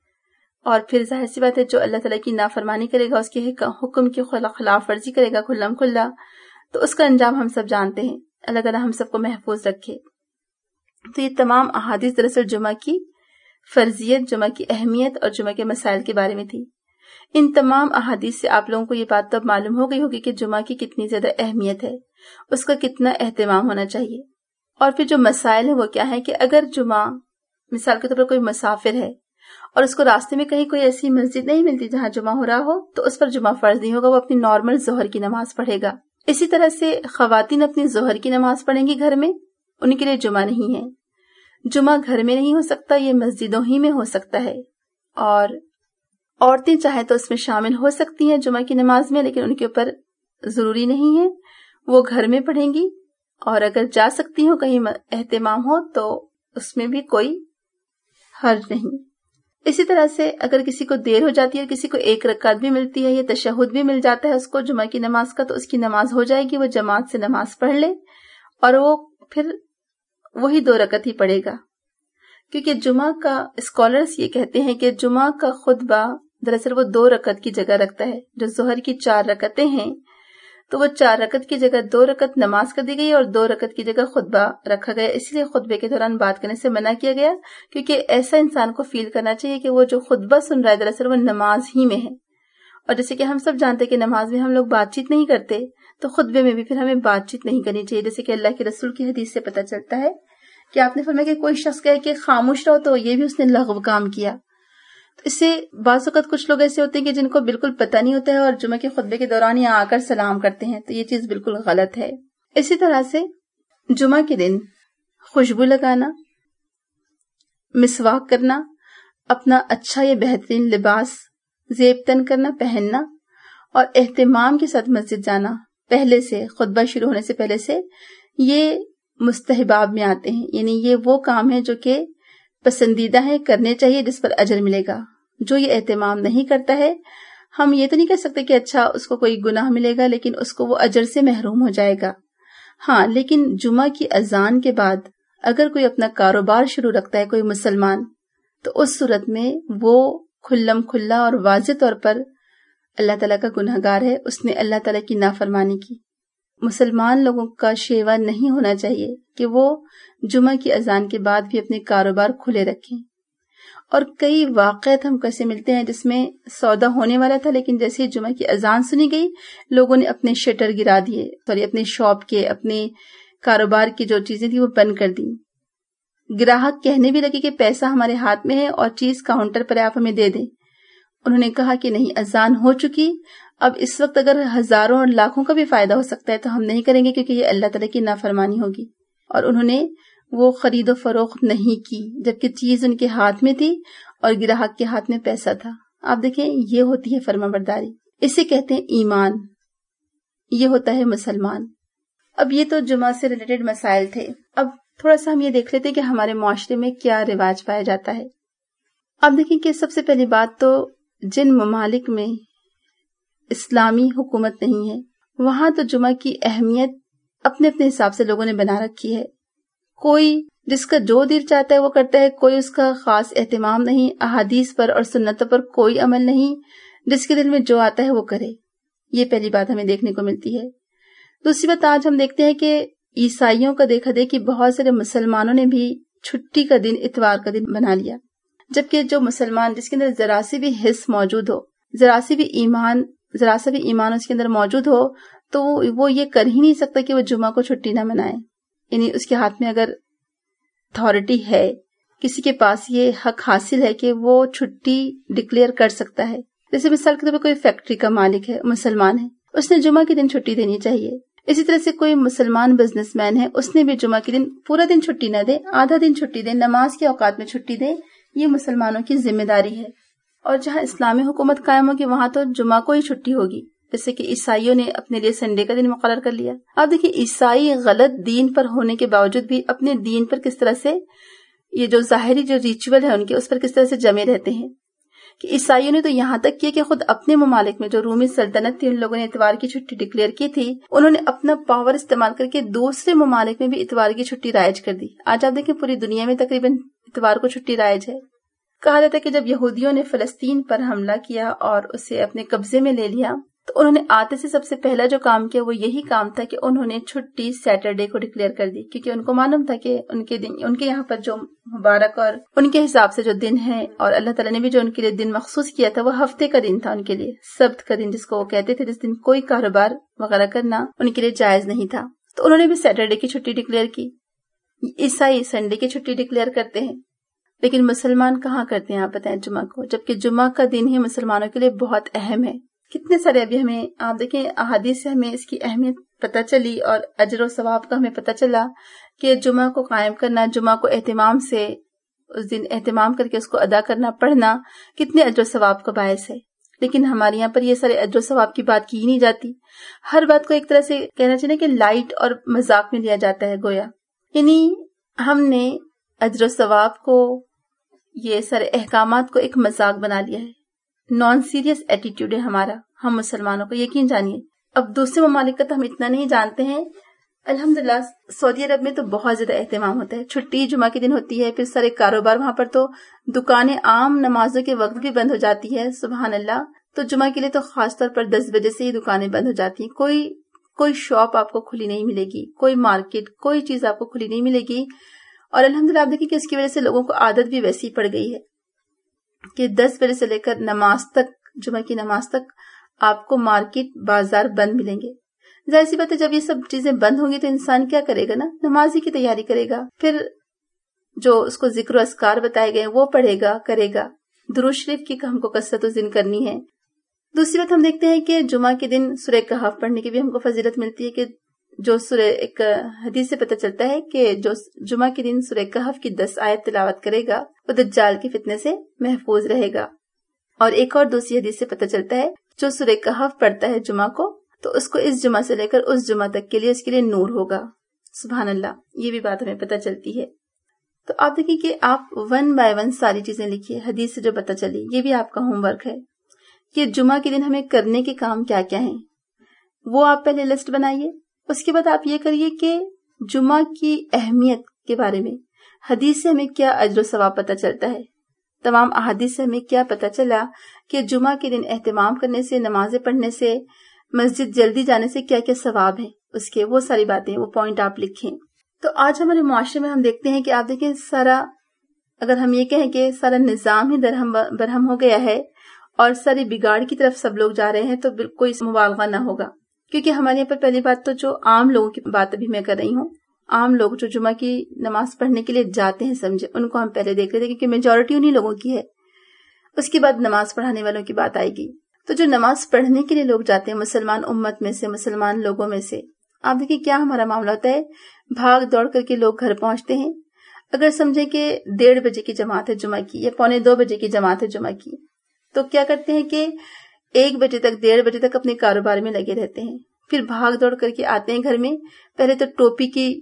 اور پھر ظاہر سی بات ہے جو اللہ تعالیٰ کی نافرمانی کرے گا، اس کے حکم کی خلاف ورزی کرے گا کھلم کھلا، تو اس کا انجام ہم سب جانتے ہیں۔ اللہ تعالیٰ ہم سب کو محفوظ رکھے۔ تو یہ تمام احادیث دراصل جمعہ کی فرضیت، جمعہ کی اہمیت اور جمعہ کے مسائل کے بارے میں تھی۔ ان تمام احادیث سے آپ لوگوں کو یہ بات تو اب معلوم ہو گئی ہوگی کہ جمعہ کی کتنی زیادہ اہمیت ہے، اس کا کتنا اہتمام ہونا چاہیے۔ اور پھر جو مسائل ہیں وہ کیا ہے کہ اگر جمعہ مثال کے طور پر کوئی مسافر ہے اور اس کو راستے میں کہیں کوئی ایسی مسجد نہیں ملتی جہاں جمعہ ہو رہا ہو تو اس پر جمعہ فرض نہیں ہوگا، وہ اپنی نارمل ظہر کی نماز پڑھے گا۔ اسی طرح سے خواتین اپنی ظہر کی نماز پڑھیں گی گھر میں، ان کے لیے جمعہ نہیں ہے۔ جمعہ گھر میں نہیں ہو سکتا، یہ مسجدوں ہی میں ہو سکتا ہے، اور عورتیں چاہیں تو اس میں شامل ہو سکتی ہیں جمعہ کی نماز میں، لیکن ان کے اوپر ضروری نہیں ہے، وہ گھر میں پڑھیں گی۔ اور اگر جا سکتی ہوں کہیں اہتمام ہو تو اس میں بھی کوئی حرج نہیں۔ اسی طرح سے اگر کسی کو دیر ہو جاتی ہے، کسی کو 1 رکعت بھی ملتی ہے یا تشہد بھی مل جاتا ہے اس کو جمعہ کی نماز کا، تو اس کی نماز ہو جائے گی، وہ جماعت سے نماز پڑھ لے اور وہ پھر وہی 2 رکعت ہی پڑھے گا۔ کیونکہ جمعہ کا اسکالرز یہ کہتے ہیں کہ جمعہ کا خطبہ دراصل وہ 2 رکعت کی جگہ رکھتا ہے۔ جو ظہر کی 4 رکعتیں ہیں تو وہ 4 رکعت کی جگہ 2 رکعت نماز کر دی گئی اور 2 رکعت کی جگہ خطبہ رکھا گیا۔ اس لیے خطبے کے دوران بات کرنے سے منع کیا گیا، کیونکہ ایسا انسان کو فیل کرنا چاہیے کہ وہ جو خطبہ سن رہا ہے دراصل وہ نماز ہی میں ہے۔ اور جیسے کہ ہم سب جانتے ہیں کہ نماز میں ہم لوگ بات چیت نہیں کرتے، تو خطبے میں بھی پھر ہمیں بات چیت نہیں کرنی چاہیے، جیسے کہ اللہ کے رسول کی حدیث سے پتہ چلتا ہے کہ آپ نے فرمایا کہ کوئی شخص کہے کہ خاموش رہو تو یہ بھی اس نے لغو کام کیا۔ تو اس سے بعض اوقات کچھ لوگ ایسے ہوتے ہیں کہ جن کو بالکل پتہ نہیں ہوتا ہے اور جمعہ کے خطبے کے دوران یہاں آ کر سلام کرتے ہیں، تو یہ چیز بالکل غلط ہے۔ اسی طرح سے جمعہ کے دن خوشبو لگانا، مسواک کرنا، اپنا اچھا یا بہترین لباس زیب تن کرنا، پہننا اور اہتمام کے ساتھ مسجد جانا پہلے سے، خطبہ شروع ہونے سے پہلے سے، یہ مستحباب میں آتے ہیں، یعنی یہ وہ کام ہے جو کہ پسندیدہ ہے، کرنے چاہیے، جس پر اجر ملے گا۔ جو یہ اہتمام نہیں کرتا ہے، ہم یہ تو نہیں کہہ سکتے کہ اچھا اس کو کوئی گناہ ملے گا، لیکن اس کو وہ اجر سے محروم ہو جائے گا۔ ہاں، لیکن جمعہ کی اذان کے بعد اگر کوئی اپنا کاروبار شروع رکھتا ہے کوئی مسلمان، تو اس صورت میں وہ کھلم کھلا اور واضح طور پر اللہ تعالیٰ کا گنہگار ہے، اس نے اللہ تعالیٰ کی نافرمانی کی۔ مسلمان لوگوں کا شیوا نہیں ہونا چاہیے کہ وہ جمعہ کی اذان کے بعد بھی اپنے کاروبار کھلے رکھیں۔ اور کئی واقعات ہم کیسے ملتے ہیں جس میں سودا ہونے والا تھا، لیکن جیسے ہی جمعہ کی اذان سنی گئی لوگوں نے اپنے شٹر گرا دیے، اپنے شاپ کے، اپنے کاروبار کی جو چیزیں تھیں وہ بند کر دیں۔ گراہک کہنے بھی لگے کہ پیسہ ہمارے ہاتھ میں ہے اور چیز کاؤنٹر پر آپ ہمیں دے دیں۔ انہوں نے کہا کہ نہیں، اذان ہو چکی، اب اس وقت اگر ہزاروں اور لاکھوں کا بھی فائدہ ہو سکتا ہے تو ہم نہیں کریں گے، کیونکہ یہ اللہ تعالیٰ کی نافرمانی ہوگی۔ اور انہوں نے وہ خرید و فروخت نہیں کی، جبکہ چیز ان کے ہاتھ میں تھی اور گراہک کے ہاتھ میں پیسہ تھا۔ آپ دیکھیں، یہ ہوتی ہے فرما برداری، اسے کہتے ہیں ایمان، یہ ہوتا ہے مسلمان۔ اب یہ تو جمعہ سے ریلیٹڈ مسائل تھے۔ اب تھوڑا سا ہم یہ دیکھ لیتے کہ ہمارے معاشرے میں کیا رواج پایا جاتا ہے. آپ دیکھیں کہ سب سے پہلی بات تو جن ممالک میں اسلامی حکومت نہیں ہے وہاں تو جمعہ کی اہمیت اپنے اپنے حساب سے لوگوں نے بنا رکھی ہے. کوئی جس کا جو دل چاہتا ہے وہ کرتا ہے، کوئی اس کا خاص اہتمام نہیں، احادیث پر اور سنتوں پر کوئی عمل نہیں، جس کے دل میں جو آتا ہے وہ کرے. یہ پہلی بات ہمیں دیکھنے کو ملتی ہے. دوسری بات، آج ہم دیکھتے ہیں کہ عیسائیوں کا دیکھا دیکھی بہت سارے مسلمانوں نے بھی چھٹی کا دن اتوار کا دن بنا لیا، جبکہ جو مسلمان جس کے اندر ذرا سی بھی حس موجود ہو، ذرا سا بھی ایمان اس کے اندر موجود ہو، تو وہ یہ کر ہی نہیں سکتا کہ وہ جمعہ کو چھٹی نہ منائے. یعنی اس کے ہاتھ میں اگر اتھارٹی ہے، کسی کے پاس یہ حق حاصل ہے کہ وہ چھٹی ڈکلیئر کر سکتا ہے. جیسے مثال کے طور پر کوئی فیکٹری کا مالک ہے، مسلمان ہے، اس نے جمعہ کے دن چھٹی دینی چاہیے. اسی طرح سے کوئی مسلمان بزنس مین ہے، اس نے بھی جمعہ کے دن پورا دن چھٹی نہ دے، آدھا دن چھٹی دے، نماز کے اوقات میں چھٹی دے. یہ مسلمانوں کی ذمہ داری ہے. اور جہاں اسلامی حکومت قائم ہوگی وہاں تو جمعہ کو ہی چھٹی ہوگی، جیسے کہ عیسائیوں نے اپنے لیے سنڈے کا دن مقرر کر لیا. آپ دیکھیں عیسائی غلط دین پر ہونے کے باوجود بھی اپنے دین پر کس طرح سے، یہ جو ظاہری جو ریچول ہے ان کے، اس پر کس طرح سے جمے رہتے ہیں. کہ عیسائیوں نے تو یہاں تک کیا کہ خود اپنے ممالک میں جو رومی سلطنت تھی، ان لوگوں نے اتوار کی چھٹی ڈکلیئر کی تھی، انہوں نے اپنا پاور استعمال کر کے دوسرے ممالک میں بھی اتوار کی چھٹی رائج کر دی. آج آپ دیکھیں پوری دنیا میں تقریباً اتوار کو چھٹی رائج ہے. کہا جاتا ہے کہ جب یہودیوں نے فلسطین پر حملہ کیا اور اسے اپنے قبضے میں لے لیا تو انہوں نے آتے سے سب سے پہلا جو کام کیا وہ یہی کام تھا کہ انہوں نے چھٹی سیٹرڈے کو ڈکلیئر کر دی، کیونکہ ان کو معلوم تھا کہ ان کے یہاں پر جو مبارک اور ان کے حساب سے جو دن ہے، اور اللہ تعالیٰ نے بھی جو ان کے لیے دن مخصوص کیا تھا وہ ہفتے کا دن تھا ان کے لیے، سبت کا دن جس کو وہ کہتے تھے، جس دن کوئی کاروبار وغیرہ کرنا ان کے لیے جائز نہیں تھا. تو انہوں نے بھی سیٹرڈے کی چھٹی ڈکلیئر کی. عیسائی سنڈے کی چھٹی ڈکلیئر کرتے ہیں، لیکن مسلمان کہاں کرتے ہیں آپ بتائیں جمعہ کو، جبکہ جمعہ کا دن ہی مسلمانوں کے لیے بہت اہم ہے. کتنے سارے ابھی ہمیں آپ دیکھیں احادیث سے ہمیں اس کی اہمیت پتہ چلی، اور اجر و ثواب کا ہمیں پتہ چلا کہ جمعہ کو قائم کرنا، جمعہ کو اہتمام سے اس دن اہتمام کر کے اس کو ادا کرنا، پڑھنا کتنے اجر و ثواب کا باعث ہے. لیکن ہمارے یہاں پر یہ سارے اجر و ثواب کی بات کی ہی نہیں جاتی. ہر بات کو ایک طرح سے کہنا چاہیے کہ لائٹ اور مذاق میں لیا جاتا ہے گویا. یعنی ہم نے اجر و ثواب کو، یہ سارے احکامات کو ایک مذاق بنا لیا ہے. نان سیریس ایٹیٹیوڈ ہے ہمارا، ہم مسلمانوں کو، یقین جانیے. اب دوسرے ممالک کا تو ہم اتنا نہیں جانتے ہیں. الحمدللہ سعودی عرب میں تو بہت زیادہ اہتمام ہوتا ہے، چھٹی جمعہ کے دن ہوتی ہے، پھر سارے کاروبار وہاں پر، تو دکانیں عام نمازوں کے وقت بھی بند ہو جاتی ہے، سبحان اللہ. تو جمعہ کے لیے تو خاص طور پر 10 بجے سے ہی دکانیں بند ہو جاتی ہیں. کوئی شاپ آپ کو کھلی نہیں ملے گی، کوئی مارکیٹ، کوئی چیز آپ کو کھلی نہیں ملے گی. اور الحمدللہ آپ دیکھیں کہ اس کی وجہ سے لوگوں کو عادت بھی ویسی پڑ گئی ہے کہ 10 بجے سے لے کر نماز تک، جمعہ کی نماز تک آپ کو مارکیٹ بازار بند ملیں گے. ظاہر سی بات ہے جب یہ سب چیزیں بند ہوں گی تو انسان کیا کرے گا نا، نماز ہی کی تیاری کرے گا، پھر جو اس کو ذکر و اذکار بتائے گئے وہ پڑھے گا، کرے گا. درود شریف کی ہم کو کثرت و ذکر کرنی ہے. دوسری بات ہم دیکھتے ہیں کہ جمعہ کے دن سورہ کہف پڑھنے کی بھی ہم کو فضیلت ملتی ہے، کہ جو سورہ، ایک حدیث سے پتہ چلتا ہے کہ جو جمعہ کے دن سورہ کہف کی 10 آیت تلاوت کرے گا وہ دجال کے فتنے سے محفوظ رہے گا. اور ایک اور دوسری حدیث سے پتہ چلتا ہے جو سورہ کہف پڑھتا ہے جمعہ کو، تو اس کو اس جمعہ سے لے کر اس جمعہ تک کے لیے اس کے لیے نور ہوگا. سبحان اللہ، یہ بھی بات ہمیں پتہ چلتی ہے. تو آپ دیکھیں کہ آپ 1 by 1 ساری چیزیں لکھیے، حدیث سے جو پتہ چلی، یہ بھی آپ کا ہوم ورک ہے کہ جمعہ کے دن ہمیں کرنے کے کام کیا کیا ہیں، وہ آپ پہلے لسٹ بنائیے. اس کے بعد آپ یہ کریے کہ جمعہ کی اہمیت کے بارے میں حدیث سے ہمیں کیا اجر و ثواب پتہ چلتا ہے، تمام احادیث سے ہمیں کیا پتہ چلا کہ جمعہ کے دن اہتمام کرنے سے، نمازیں پڑھنے سے، مسجد جلدی جانے سے کیا کیا ثواب ہیں، اس کے وہ ساری باتیں، وہ پوائنٹ آپ لکھیں. تو آج ہمارے معاشرے میں ہم دیکھتے ہیں کہ آپ دیکھیں سارا، اگر ہم یہ کہیں کہ سارا نظام ہی برہم ہو گیا ہے اور ساری بگاڑ کی طرف سب لوگ جا رہے ہیں، تو کوئی مبالغہ نہ ہوگا. کیونکہ ہمارے یہاں پر پہلی بات تو جو عام لوگوں کی بات ابھی میں کر رہی ہوں، عام لوگ جو جمعہ کی نماز پڑھنے کے لیے جاتے ہیں، سمجھے، ان کو ہم پہلے دیکھ رہے تھے کیونکہ میجورٹی انہی لوگوں کی ہے. اس کے بعد نماز پڑھانے والوں کی بات آئے گی. تو جو نماز پڑھنے کے لیے لوگ جاتے ہیں مسلمان امت میں سے، مسلمان لوگوں میں سے، آپ دیکھیں کیا ہمارا معاملہ ہوتا ہے، بھاگ دوڑ کر کے لوگ گھر پہنچتے ہیں. اگر سمجھے کہ 1:30 بجے کی جماعت ہے جمعہ کی، یا 1:45 بجے کی جماعت ہے جمعہ کی، تو کیا کرتے ہیں کہ 1 بجے تک، 1:30 بجے تک اپنے کاروبار میں لگے رہتے ہیں. پھر بھاگ دوڑ کر کے آتے ہیں گھر میں، پہلے تو ٹوپی کی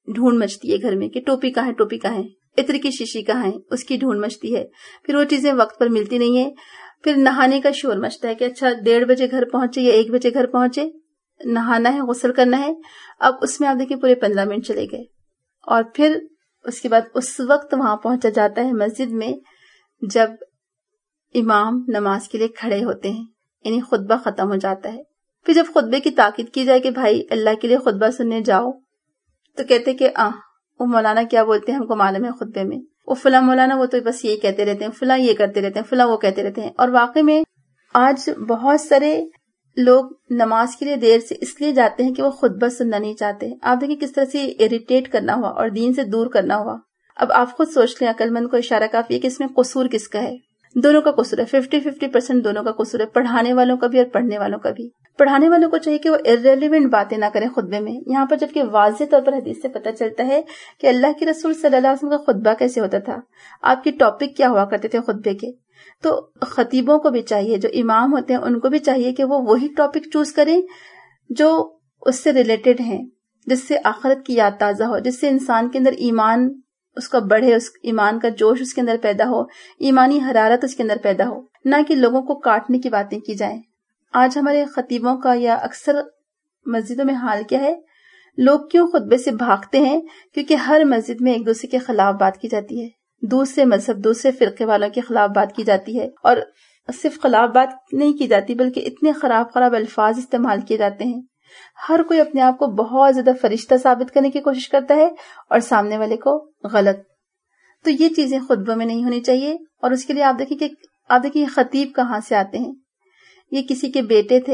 ढूंढ मचती ہے गھر میں کہ ٹوپی کہاں ہے، ٹوپی کہاں ہے، عطر کی شیشی کہاں ہے، اس کی ڈھونڈ مچتی ہے. پھر وہ چیزیں وقت پر ملتی نہیں ہیں. پھر نہانے کا شور مچتا ہے کہ اچھا 1:30 بجے گھر پہنچے یا 1 بجے گھر پہنچے، نہانا ہے، غسل کرنا ہے. اب اس میں آپ دیکھیں پورے 15 منٹ چلے گئے. اور پھر اس کے بعد اس وقت وہاں پہنچا جاتا ہے مسجد میں جب امام نماز کے لیے کھڑے ہوتے ہیں، یعنی خطبہ ختم ہو جاتا ہے. پھر جب خطبے کی تاکید کی جائے کہ بھائی اللہ کے لیے خطبہ سننے جاؤ، تو کہتے کہ وہ مولانا کیا بولتے ہیں ہم کو معلوم ہے خطبے میں، وہ فلاں مولانا وہ تو بس یہی کہتے رہتے ہیں، فلاں یہ کرتے رہتے ہیں، فلاں وہ کہتے رہتے ہیں. اور واقعی میں آج بہت سارے لوگ نماز کے لیے دیر سے اس لیے جاتے ہیں کہ وہ خطبہ سننا نہیں چاہتے. آپ دیکھیں کس طرح سے اریٹیٹ کرنا ہوا اور دین سے دور کرنا ہوا. اب آپ خود سوچ لیں، عقل مند کو اشارہ کافی ہے کہ اس میں قصور کس کا ہے. دونوں کا قصور ہے، 50-50% دونوں کا قصور ہے، پڑھانے والوں کا بھی اور پڑھنے والوں کا بھی. پڑھانے والوں کو چاہیے کہ وہ irrelevant باتیں نہ کریں خطبے میں. یہاں پر جبکہ واضح طور پر حدیث سے پتہ چلتا ہے کہ اللہ کے رسول صلی اللہ علیہ وسلم کا خطبہ کیسے ہوتا تھا، آپ کی ٹاپک کیا ہوا کرتے تھے خطبے کے. تو خطیبوں کو بھی چاہیے، جو امام ہوتے ہیں ان کو بھی چاہیے کہ وہ وہی ٹاپک چوز کریں جو اس سے ریلیٹڈ ہیں، جس سے آخرت کی یاد تازہ ہو، جس سے انسان کے اندر ایمان اس کا بڑھے، اس ایمان کا جوش اس کے اندر پیدا ہو، ایمانی حرارت اس کے اندر پیدا ہو، نہ کہ لوگوں کو کاٹنے کی باتیں کی جائیں. آج ہمارے خطیبوں کا یا اکثر مسجدوں میں حال کیا ہے، لوگ کیوں خطبے سے بھاگتے ہیں؟ کیونکہ ہر مسجد میں ایک دوسرے کے خلاف بات کی جاتی ہے، دوسرے مذہب دوسرے فرقے والوں کے خلاف بات کی جاتی ہے. اور صرف خلاف بات نہیں کی جاتی بلکہ اتنے خراب الفاظ استعمال کیے جاتے ہیں. ہر کوئی اپنے آپ کو بہت زیادہ فرشتہ ثابت کرنے کی کوشش کرتا ہے اور سامنے والے کو غلط. تو یہ چیزیں خطبوں میں نہیں ہونی چاہیے. اور اس کے لیے آپ دیکھیں خطیب کہاں سے آتے ہیں. یہ کسی کے بیٹے تھے،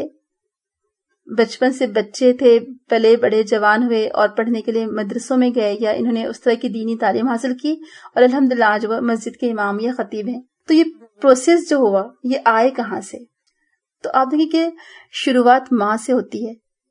بچپن سے بچے تھے، پلے بڑے، جوان ہوئے اور پڑھنے کے لیے مدرسوں میں گئے یا انہوں نے اس طرح کی دینی تعلیم حاصل کی اور الحمدللہ آج وہ مسجد کے امام یا خطیب ہیں. تو یہ پروسیس جو ہوا یہ آئے کہاں سے؟ تو آپ دیکھیں کہ شروعات ماں سے ہوتی ہے.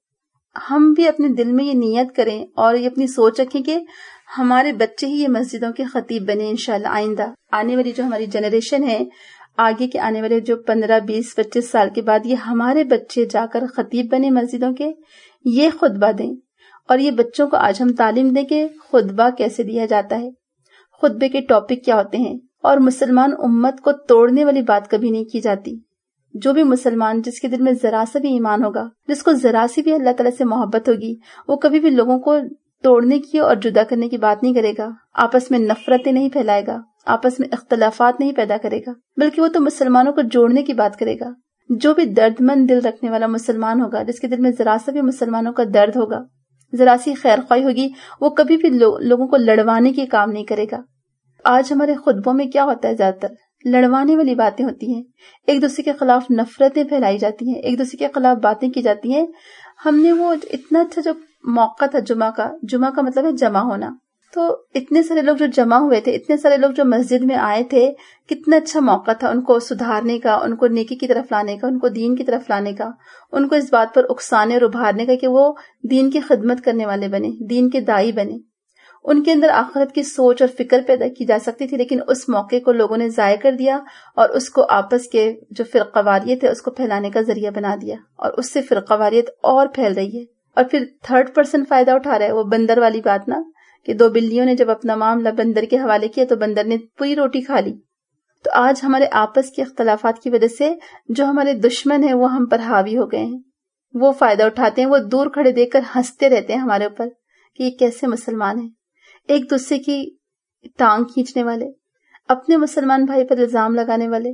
ہم بھی اپنے دل میں یہ نیت کریں اور یہ اپنی سوچ رکھیں کہ ہمارے بچے ہی یہ مسجدوں کے خطیب بنے انشاءاللہ. آئندہ آنے والی جو ہماری جنریشن ہے، آگے کے آنے والے جو 15, 20, 25 سال کے بعد یہ ہمارے بچے جا کر خطیب بنے مسجدوں کے، یہ خطبہ دیں. اور یہ بچوں کو آج ہم تعلیم دیں کہ خطبہ کیسے دیا جاتا ہے، خطبے کے ٹاپک کیا ہوتے ہیں. اور مسلمان امت کو توڑنے والی بات کبھی نہیں کی جاتی. جو بھی مسلمان جس کے دل میں ذرا سا بھی ایمان ہوگا، جس کو ذرا سی بھی اللہ تعالیٰ سے محبت ہوگی، وہ کبھی بھی لوگوں کو توڑنے کی اور جدا کرنے کی بات نہیں کرے گا، آپس میں نفرتیں نہیں پھیلائے گا، آپس میں اختلافات نہیں پیدا کرے گا، بلکہ وہ تو مسلمانوں کو جوڑنے کی بات کرے گا. جو بھی درد مند دل رکھنے والا مسلمان ہوگا، جس کے دل میں ذرا سا بھی مسلمانوں کا درد ہوگا، ذرا سی خیر خواہی ہوگی، وہ کبھی بھی لوگوں کو لڑوانے کے کام نہیں کرے گا. آج ہمارے خطبوں میں کیا ہوتا ہے؟ زیادہ تر لڑوانے والی باتیں ہوتی ہیں، ایک دوسرے کے خلاف نفرتیں پھیلائی جاتی ہیں، ایک دوسرے کے خلاف باتیں کی جاتی ہیں. ہم نے وہ اتنا اچھا جو موقع تھا جمعہ کا مطلب ہے جمع ہونا، تو اتنے سارے لوگ جو جمع ہوئے تھے، اتنے سارے لوگ جو مسجد میں آئے تھے، کتنا اچھا موقع تھا ان کو سدھارنے کا، ان کو نیکی کی طرف لانے کا، ان کو دین کی طرف لانے کا، ان کو اس بات پر اکسانے اور ابھارنے کا کہ وہ دین کی خدمت کرنے والے بنے، دین کے داعی بنے. ان کے اندر آخرت کی سوچ اور فکر پیدا کی جا سکتی تھی، لیکن اس موقع کو لوگوں نے ضائع کر دیا اور اس کو آپس کے جو فرقہ واریت ہے اس کو پھیلانے کا ذریعہ بنا دیا، اور اس سے فرقہ واریت اور پھیل رہی ہے. اور پھر 3rd person فائدہ اٹھا رہا ہے. وہ بندر والی بات نا، کہ 2 بلیوں نے جب اپنا معاملہ بندر کے حوالے کیا تو بندر نے پوری روٹی کھا لی. تو آج ہمارے آپس کے اختلافات کی وجہ سے جو ہمارے دشمن ہیں وہ ہم پر حاوی ہو گئے ہیں، وہ فائدہ اٹھاتے ہیں، وہ دور کھڑے دیکھ کر ہنستے رہتے ہیں ہمارے اوپر کہ یہ کیسے مسلمان ہیں، ایک دوسرے کی ٹانگ کھینچنے والے، اپنے مسلمان بھائی پر الزام لگانے والے.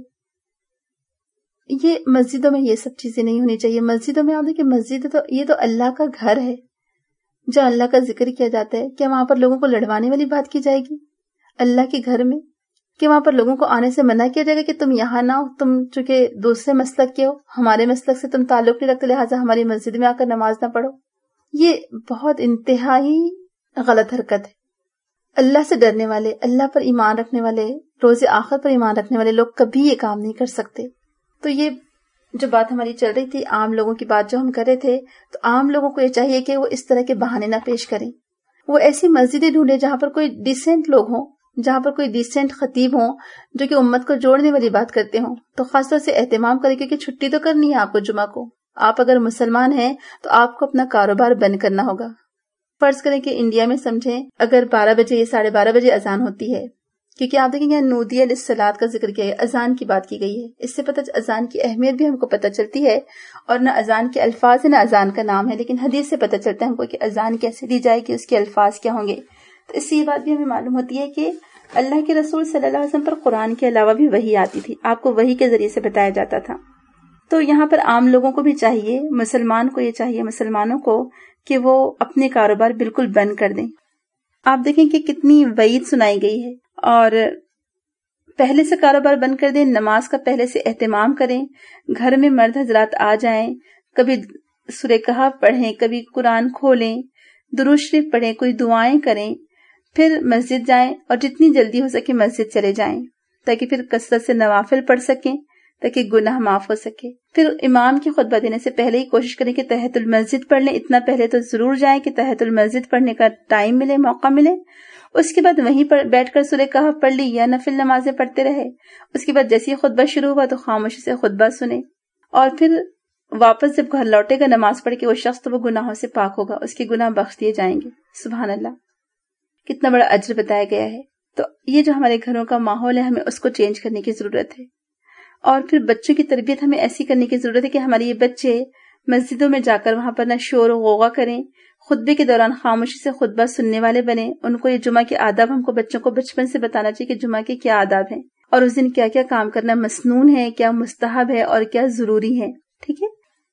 یہ مسجدوں میں یہ سب چیزیں نہیں ہونی چاہیے. مسجدوں میں آپ دیکھیں، مسجد تو یہ تو اللہ کا گھر ہے، جہاں اللہ کا ذکر کیا جاتا ہے. کیا وہاں پر لوگوں کو لڑوانے والی بات کی جائے گی اللہ کے گھر میں؟ کہ وہاں پر لوگوں کو آنے سے منع کیا جائے گا کہ تم یہاں نہ ہو، تم چونکہ دوسرے مسلک کے ہو، ہمارے مسلک سے تم تعلق نہیں رکھتے، لہٰذا ہماری مسجد میں آ کر نماز نہ پڑھو؟ یہ بہت انتہائی غلط حرکت ہے. اللہ سے ڈرنے والے، اللہ پر ایمان رکھنے والے، روز آخر پر ایمان رکھنے والے لوگ کبھی یہ کام نہیں کر سکتے. تو یہ جو بات ہماری چل رہی تھی، عام لوگوں کی بات جو ہم کر رہے تھے، تو عام لوگوں کو یہ چاہیے کہ وہ اس طرح کے بہانے نہ پیش کریں. وہ ایسی مسجدیں ڈھونڈیں جہاں پر کوئی ڈیسنٹ لوگ ہوں، جہاں پر کوئی ڈیسنٹ خطیب ہوں جو کہ امت کو جوڑنے والی بات کرتے ہوں. تو خاص طور سے اہتمام کریں، کیونکہ چھٹی تو کرنی ہے آپ کو جمعہ کو. آپ اگر مسلمان ہیں تو آپ کو اپنا کاروبار بند کرنا ہوگا. فرض کریں کہ انڈیا میں سمجھیں اگر 12 بجے یا 12:30 بجے اذان ہوتی ہے، کیونکہ آپ دیکھیں گے نودیہ للصلاۃ کا ذکر کیا ہے، اذان کی بات کی گئی ہے، اس سے اذان کی اہمیت بھی ہم کو پتہ چلتی ہے، اور نہ اذان کے الفاظ ہے نہ اذان کا نام ہے، لیکن حدیث سے پتہ چلتا ہے ہم کو کہ اذان کیسے دی جائے گی، اس کے الفاظ کیا ہوں گے۔ تو اس سے یہ بات بھی ہمیں معلوم ہوتی ہے کہ اللہ کے رسول صلی اللہ علیہ وسلم پر قرآن کے علاوہ بھی وحی آتی تھی، آپ کو وحی کے ذریعے سے بتایا جاتا تھا۔ تو یہاں پر عام لوگوں کو بھی چاہیے، مسلمانوں کو کہ وہ اپنے کاروبار بالکل بند کر دیں۔ آپ دیکھیں کہ کتنی وعید سنائی گئی ہے، اور پہلے سے کاروبار بند کر دیں، نماز کا پہلے سے اہتمام کریں، گھر میں مرد حضرات آ جائیں، کبھی سورہ کہف پڑھیں، کبھی قرآن کھولیں، درود شریف پڑھیں، کوئی دعائیں کریں، پھر مسجد جائیں، اور جتنی جلدی ہو سکے مسجد چلے جائیں تاکہ پھر کثرت سے نوافل پڑھ سکیں، تاکہ گناہ معاف ہو سکے۔ پھر امام کی خطبہ دینے سے پہلے ہی کوشش کریں کہ تحیۃ المسجد پڑھ لیں، اتنا پہلے تو ضرور جائیں کہ تحیۃ المسجد پڑھنے کا ٹائم ملے، موقع ملے۔ اس کے بعد وہیں پر بیٹھ کر سورہ کہف پڑھ لی یا نفل نمازیں پڑھتے رہے۔ اس کے بعد جیسے ہی خطبہ شروع ہوا تو خاموشی سے خطبہ سنے، اور پھر واپس جب گھر لوٹے گا نماز پڑھ کے وہ شخص تو وہ گناہوں سے پاک ہوگا، اس کے گناہ بخش دیے جائیں گے۔ سبحان اللہ، کتنا بڑا اجر بتایا گیا ہے۔ تو یہ جو ہمارے گھروں کا ماحول ہے ہمیں اس کو چینج کرنے کی ضرورت ہے، اور پھر بچوں کی تربیت ہمیں ایسی کرنے کی ضرورت ہے کہ ہمارے یہ بچے مسجدوں میں جا کر وہاں پر نہ شور و غوغا کریں، خطبے کے دوران خاموشی سے خطبہ سننے والے بنیں۔ ان کو یہ جمعہ کے آداب ہم کو بچوں کو بچپن سے بتانا چاہیے کہ جمعہ کے کیا آداب ہیں، اور اس دن کیا کیا کام کرنا مسنون ہے، کیا مستحب ہے، اور کیا ضروری ہے، ٹھیک ہے۔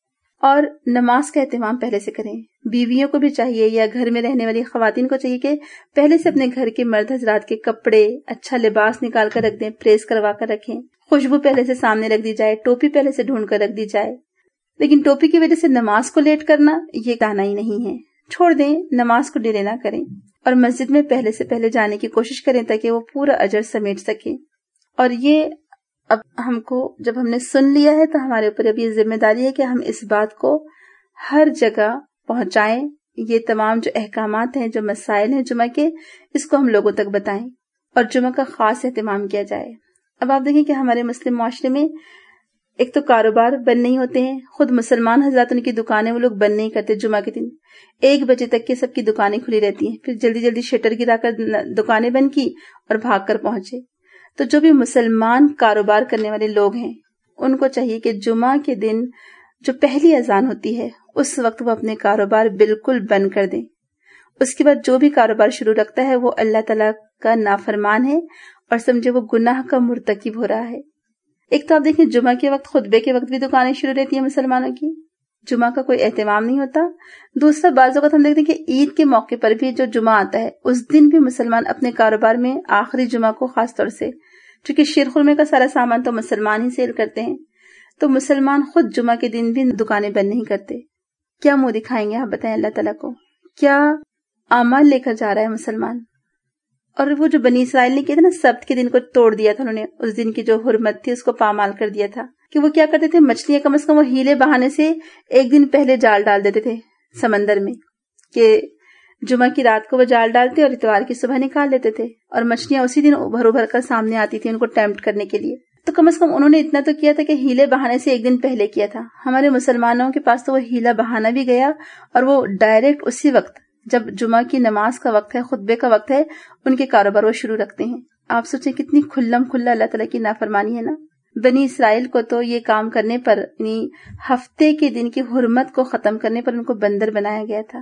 اور نماز کا اہتمام پہلے سے کریں۔ بیویوں کو بھی چاہیے یا گھر میں رہنے والی خواتین کو چاہیے کہ پہلے سے اپنے گھر کے مرد حضرات کے کپڑے، اچھا لباس نکال کر رکھ دیں، پریس کروا کر رکھیں، خوشبو پہلے سے سامنے رکھ دی جائے، ٹوپی پہلے سے ڈھونڈ کر رکھ دی جائے۔ لیکن ٹوپی کی وجہ سے نماز کو لیٹ کرنا یہ دانائی نہیں ہے، چھوڑ دیں، نماز کو ڈیلے نہ کریں، اور مسجد میں پہلے سے پہلے جانے کی کوشش کریں تاکہ وہ پورا اجر سمیٹ سکیں۔ اور یہ اب ہم کو جب ہم نے سن لیا ہے تو ہمارے اوپر اب یہ ذمہ داری ہے کہ ہم اس بات کو ہر جگہ پہنچائیں، یہ تمام جو احکامات ہیں، جو مسائل ہیں جمعہ کے، اس کو ہم لوگوں تک بتائیں، اور جمعہ کا خاص اہتمام کیا جائے۔ اب آپ دیکھیں کہ ہمارے مسلم معاشرے میں ایک تو کاروبار بند نہیں ہوتے ہیں، خود مسلمان حضرات ان کی دکانیں وہ لوگ بند نہیں کرتے، جمعہ کے دن 1 بجے تک کے سب کی دکانیں کھلی رہتی ہیں، پھر جلدی جلدی شٹر گرا کر دکانیں بند کی اور بھاگ کر پہنچے۔ تو جو بھی مسلمان کاروبار کرنے والے لوگ ہیں ان کو چاہیے کہ جمعہ کے دن جو پہلی اذان ہوتی ہے اس وقت وہ اپنے کاروبار بالکل بند کر دیں۔ اس کے بعد جو بھی کاروبار شروع رکھتا ہے وہ اللہ تعالیٰ کا نافرمان ہے، اور سمجھے وہ گناہ کا مرتکب ہو رہا ہے۔ ایک تو آپ دیکھیں جمعہ کے وقت، خطبے کے وقت بھی دکانیں شروع رہتی ہیں مسلمانوں کی، جمعہ کا کوئی اہتمام نہیں ہوتا۔ دوسرا بعض اوقات ہم دیکھتے ہیں کہ عید کے موقع پر بھی جو جمعہ آتا ہے اس دن بھی مسلمان اپنے کاروبار میں آخری جمعہ کو خاص طور سے، چونکہ شیر خرمے کا سارا سامان تو مسلمان ہی سیل کرتے ہیں، تو مسلمان خود جمعہ کے دن بھی دکانیں بند نہیں کرتے۔ کیا منہ دکھائیں گے آپ بتائیں اللہ تعالیٰ کو؟ کیا اعمال لے کر جا رہا ہے مسلمان؟ اور وہ جو بنی اسرائیل نے کیا تھا نا، سبت کے دن کو توڑ دیا تھا، انہوں نے اس دن کی جو حرمت تھی اس کو پامال کر دیا تھا، کہ وہ کیا کرتے تھے، مچھلیاں کم از کم وہ ہیلے بہانے سے 1 دن پہلے جال ڈال دیتے تھے سمندر میں، کہ جمعہ کی رات کو وہ جال ڈالتے اور اتوار کی صبح نکال لیتے تھے، اور مچھلیاں اسی دن ابھر کر سامنے آتی تھی ان کو ٹیمپٹ کرنے کے لیے۔ تو کم از کم انہوں نے اتنا تو کیا تھا کہ ہیلے بہانے سے 1 دن پہلے کیا تھا۔ ہمارے مسلمانوں کے پاس تو وہ ہیلا بہانا بھی گیا، اور وہ ڈائریکٹ اسی وقت جب جمعہ کی نماز کا وقت ہے، خطبے کا وقت ہے، ان کے کاروبار وہ شروع رکھتے ہیں۔ آپ سوچیں کتنی کھلم کھلا اللہ تعالیٰ کی نافرمانی ہے نا۔ بنی اسرائیل کو تو یہ کام کرنے پر، یعنی ہفتے کے دن کی حرمت کو ختم کرنے پر ان کو بندر بنایا گیا تھا۔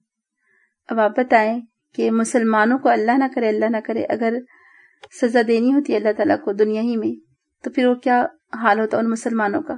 اب آپ بتائیں کہ مسلمانوں کو اللہ نہ کرے اگر سزا دینی ہوتی ہے اللہ تعالیٰ کو دنیا ہی میں، تو پھر وہ کیا حال ہوتا ان مسلمانوں کا؟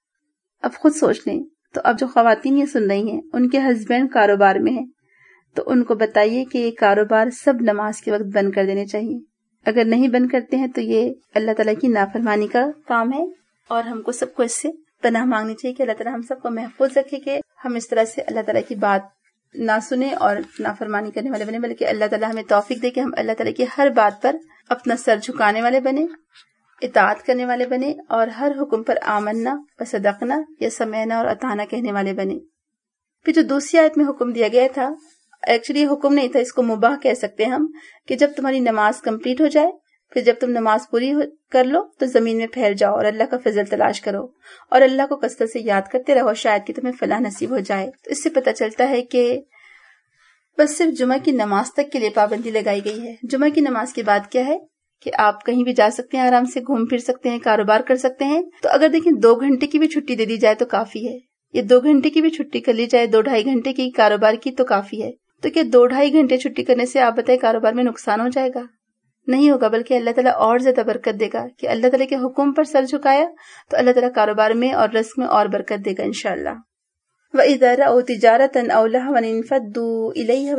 اب خود سوچ لیں۔ تو اب جو خواتین یہ سن رہی ہیں ان کے ہسبینڈ کاروبار میں ہیں، تو ان کو بتائیے کہ یہ کاروبار سب نماز کے وقت بند کر دینے چاہیے۔ اگر نہیں بند کرتے ہیں تو یہ اللہ تعالیٰ کی نافرمانی کا کام ہے، اور ہم کو سب کو اس سے پناہ مانگنی چاہیے کہ اللہ تعالیٰ ہم سب کو محفوظ رکھے کہ ہم اس طرح سے اللہ تعالیٰ کی بات نہ سنیں اور نافرمانی کرنے والے بنے، بلکہ اللہ تعالیٰ ہمیں توفیق دے کہ ہم اللہ تعالیٰ کی ہر بات پر اپنا سر جھکانے والے بنے، اطاعت کرنے والے بنے، اور ہر حکم پر آمنا و صدقنا یا سمعنا اور اطعنا کہنے والے بنے۔ پھر جو دوسری آیت میں حکم دیا گیا تھا، ایکچولی حکم نہیں تھا، اس کو مباح کہہ سکتے ہیں ہم، کہ جب تمہاری نماز کمپلیٹ ہو جائے، پھر جب تم نماز پوری کر لو تو زمین میں پھیل جاؤ اور اللہ کا فضل تلاش کرو، اور اللہ کو کثرت سے یاد کرتے رہو، شاید کہ تمہیں فلاح نصیب ہو جائے۔ تو اس سے پتہ چلتا ہے کہ بس صرف جمعہ کی نماز تک کے لیے پابندی لگائی گئی ہے۔ جمعہ کی نماز کے بعد کیا ہے کہ آپ کہیں بھی جا سکتے ہیں، آرام سے گھوم پھر سکتے ہیں، کاروبار کر سکتے ہیں۔ تو اگر دیکھیں 2 گھنٹے کی بھی چھٹی دے دی جائے تو کافی ہے، یہ 2 گھنٹے کی بھی چھٹی کر لی جائے 2-2.5 گھنٹے کی کاروبار کی تو کافی ہے۔ تو کیا 2-2.5 گھنٹے چھٹی کرنے سے آپ بتائیں کاروبار میں نقصان ہو جائے گا؟ نہیں ہوگا، بلکہ اللہ تعالیٰ اور زیادہ برکت دے گا کہ اللہ تعالیٰ کے حکم پر سر جھکایا تو اللہ تعالیٰ کاروبار میں اور رزق میں اور برکت دے گا انشاءاللہ۔ وَإِذَا رَأَوْا تِجَارَةً أَوْ لَهْوًا انفَضُّوا إِلَيْهَا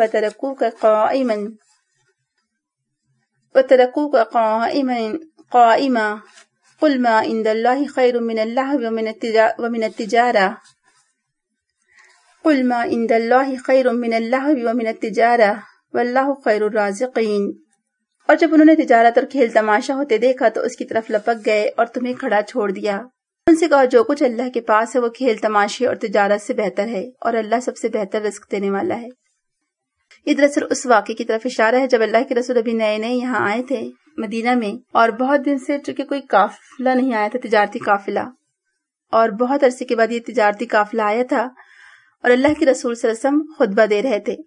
وَتَرَكُوكَ قَائِمًا قُلْ مَا عِندَ اللَّهِ خَيْرٌ مِّنَ اللَّهْوِ وَمِنَ التِّجَارَةِ وَاللَّهُ خَيْرُ الرَّازِقِينَ۔ اور جب انہوں نے تجارت اور کھیل تماشا ہوتے دیکھا تو اس کی طرف لپک گئے اور تمہیں کھڑا چھوڑ دیا۔ ان سے کہا جو کچھ اللہ کے پاس ہے وہ کھیل تماشے اور تجارت سے بہتر ہے، اور اللہ سب سے بہتر رزق دینے والا ہے۔ یہ دراصل اس واقعے کی طرف اشارہ ہے جب اللہ کے رسول ابھی نئے نئے یہاں آئے تھے مدینہ میں، اور بہت دن سے چونکہ کوئی قافلہ نہیں آیا تھا، تجارتی قافلہ، اور بہت عرصے کے بعد یہ تجارتی قافلہ آیا تھا اور اللہ کے رسول صلی اللہ علیہ وسلم خطبہ دے رہے تھے۔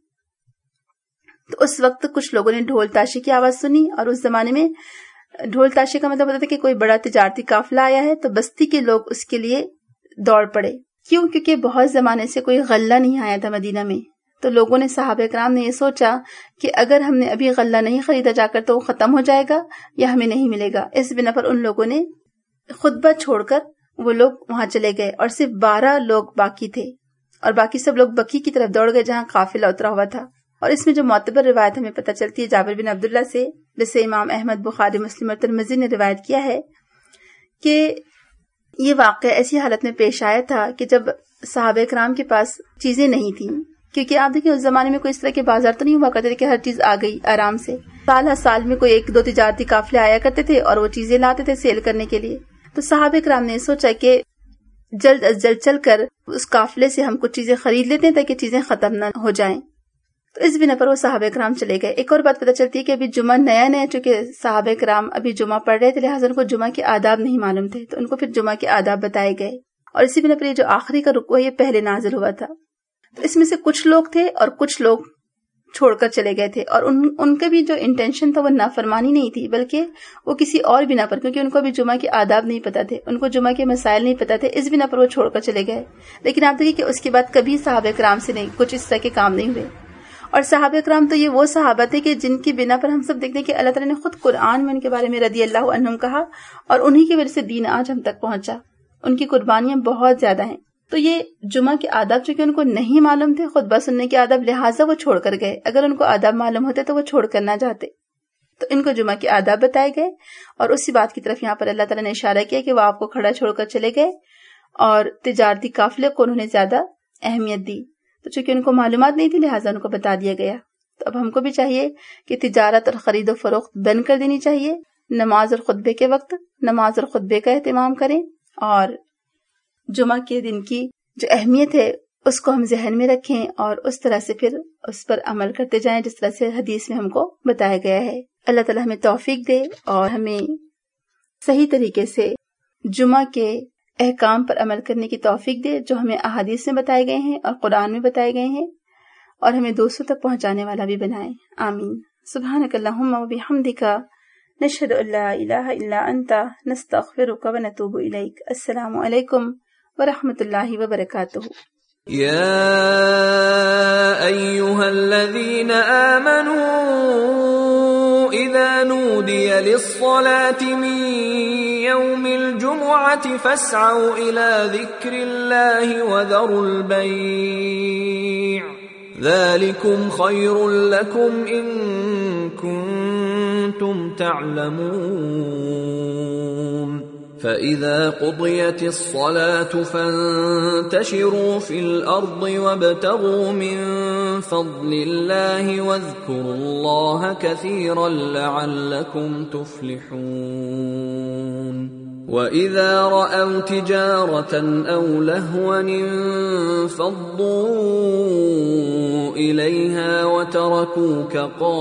تو اس وقت کچھ لوگوں نے ڈھول تاشے کی آواز سنی، اور اس زمانے میں ڈھول تاشے کا مطلب ہوتا تھا کہ کوئی بڑا تجارتی قافلہ آیا ہے تو بستی کے لوگ اس کے لیے دوڑ پڑے۔ کیوں؟ کیونکہ بہت زمانے سے کوئی غلہ نہیں آیا تھا مدینہ میں، تو لوگوں نے صحابہ کرام نے یہ سوچا کہ اگر ہم نے ابھی غلہ نہیں خریدا جا کر تو وہ ختم ہو جائے گا یا ہمیں نہیں ملے گا۔ اس بنا پر ان لوگوں نے خطبہ چھوڑ کر وہ لوگ وہاں چلے گئے، اور صرف 12 لوگ باقی تھے، اور باقی سب لوگ بقیع کی طرف دوڑ گئے جہاں قافلہ اترا ہوا تھا۔ اور اس میں جو معتبر روایت ہمیں پتہ چلتی ہے جابر بن عبداللہ سے، جسے امام احمد، بخاری، مسلم اور ترمذی نے روایت کیا ہے کہ یہ واقعہ ایسی حالت میں پیش آیا تھا کہ جب صحابہ کرام کے پاس چیزیں نہیں تھیں، کیونکہ آپ دیکھیں اس زمانے میں کوئی اس طرح کے بازار تو نہیں ہوا کرتے تھے کہ ہر چیز آ گئی آرام سے، سال ہر سال میں کوئی 1-2 تجارتی قافلے آیا کرتے تھے اور وہ چیزیں لاتے تھے سیل کرنے کے لیے۔ تو صحابہ کرام نے سوچا کہ جلد از جلد چل کر اس قافلے سے ہم کچھ چیزیں خرید لیتے ہیں تاکہ چیزیں ختم نہ ہو جائیں۔ تو اس بنا پر وہ صحابہ کرام چلے گئے۔ ایک اور بات پتہ چلتی ہے کہ ابھی جمعہ نیا چونکہ صحابہ کرام ابھی جمعہ پڑھ رہے تھے، لہٰذا ان کو جمعہ کے آداب نہیں معلوم تھے، تو ان کو پھر جمعہ کے آداب بتائے گئے، اور اسی بنا پر یہ جو آخری کا رکوع ہے یہ پہلے نازل ہوا تھا۔ تو اس میں سے کچھ لوگ تھے اور کچھ لوگ چھوڑ کر چلے گئے تھے، اور ان کا بھی جو انٹینشن تھا وہ نافرمانی نہیں تھی، بلکہ وہ کسی اور بنا پر، کیونکہ ان کو بھی جمعہ کے آداب نہیں پتہ تھے، ان کو جمعہ کے مسائل نہیں پتہ تھے، اس بنا پر وہ چھوڑ کر چلے گئے۔ لیکن آپ دیکھیے کہ اس کے بعد کبھی صحابہ کرام سے نہیں کچھ اس طرح کے کام نہیں ہوئے، اور صحابہ کرام تو یہ وہ صحابہ تھے کہ جن کی بنا پر ہم سب دیکھتے ہیں کہ اللہ تعالیٰ نے خود قرآن میں ان کے بارے میں رضی اللہ عنہم کہا، اور انہی کی وجہ سے دین آج ہم تک پہنچا، ان کی قربانیاں بہت زیادہ ہیں۔ تو یہ جمعہ کے آداب چونکہ ان کو نہیں معلوم تھے، خطبہ سننے کے آداب، لہٰذا وہ چھوڑ کر گئے۔ اگر ان کو آداب معلوم ہوتے تو وہ چھوڑ کر نہ جاتے۔ تو ان کو جمعہ کے آداب بتائے گئے، اور اسی بات کی طرف یہاں پر اللہ تعالیٰ نے اشارہ کیا کہ وہ آپ کو کھڑا چھوڑ کر چلے گئے، اور تجارتی قافلے کو انہوں نے زیادہ اہمیت دی۔ تو چونکہ ان کو معلومات نہیں تھی لہٰذا ان کو بتا دیا گیا۔ تو اب ہم کو بھی چاہیے کہ تجارت اور خرید و فروخت بند کر دینی چاہیے، نماز اور خطبے کے وقت نماز اور خطبے کا اہتمام کریں، اور جمعہ کے دن کی جو اہمیت ہے اس کو ہم ذہن میں رکھیں، اور اس طرح سے پھر اس پر عمل کرتے جائیں جس طرح سے حدیث میں ہم کو بتایا گیا ہے۔ اللہ تعالیٰ ہمیں توفیق دے اور ہمیں صحیح طریقے سے جمعہ کے احکام پر عمل کرنے کی توفیق دے جو ہمیں احادیث میں بتائے گئے ہیں اور قرآن میں بتائے گئے ہیں، اور ہمیں دوسروں تک پہنچانے والا بھی بنائے۔ آمین۔ سبحانک اللہم و بحمدک، نشہد ان لا الہ الا انت، نستغفرک و نتوب الیک۔ السلام علیکم ورحمۃ اللہ وبرکاتہ۔ یا ایھا الذین آمنوا اذا نودی للصلاة من یوم الجمعة فاسعوا الى ذکر اللہ وذروا البیع ذلکم خیر لکم ان کنتم تعلمون فَإِذَا قُضِيَتِ الصَّلَاةُ فَانتَشِرُوا فِي الْأَرْضِ وَابْتَغُوا مِن فَضْلِ اللَّهِ وَاذْكُرُوا اللَّهَ كَثِيرًا لَّعَلَّكُمْ تُفْلِحُونَ وَإِذَا رَأَوْا تِجَارَةً أَوْ لَهْوًا انفَضُّوا إِلَيْهَا وَتَرَكُوكَ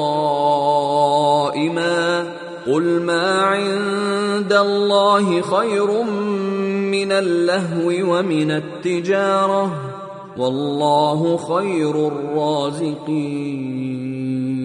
قَائِمًا قُلْ مَا عِندَ اللَّهِ خَيْرٌ مِّنَ اللَّهْوِ وَمِنَ التِّجَارَةِ والله خير الرازقين.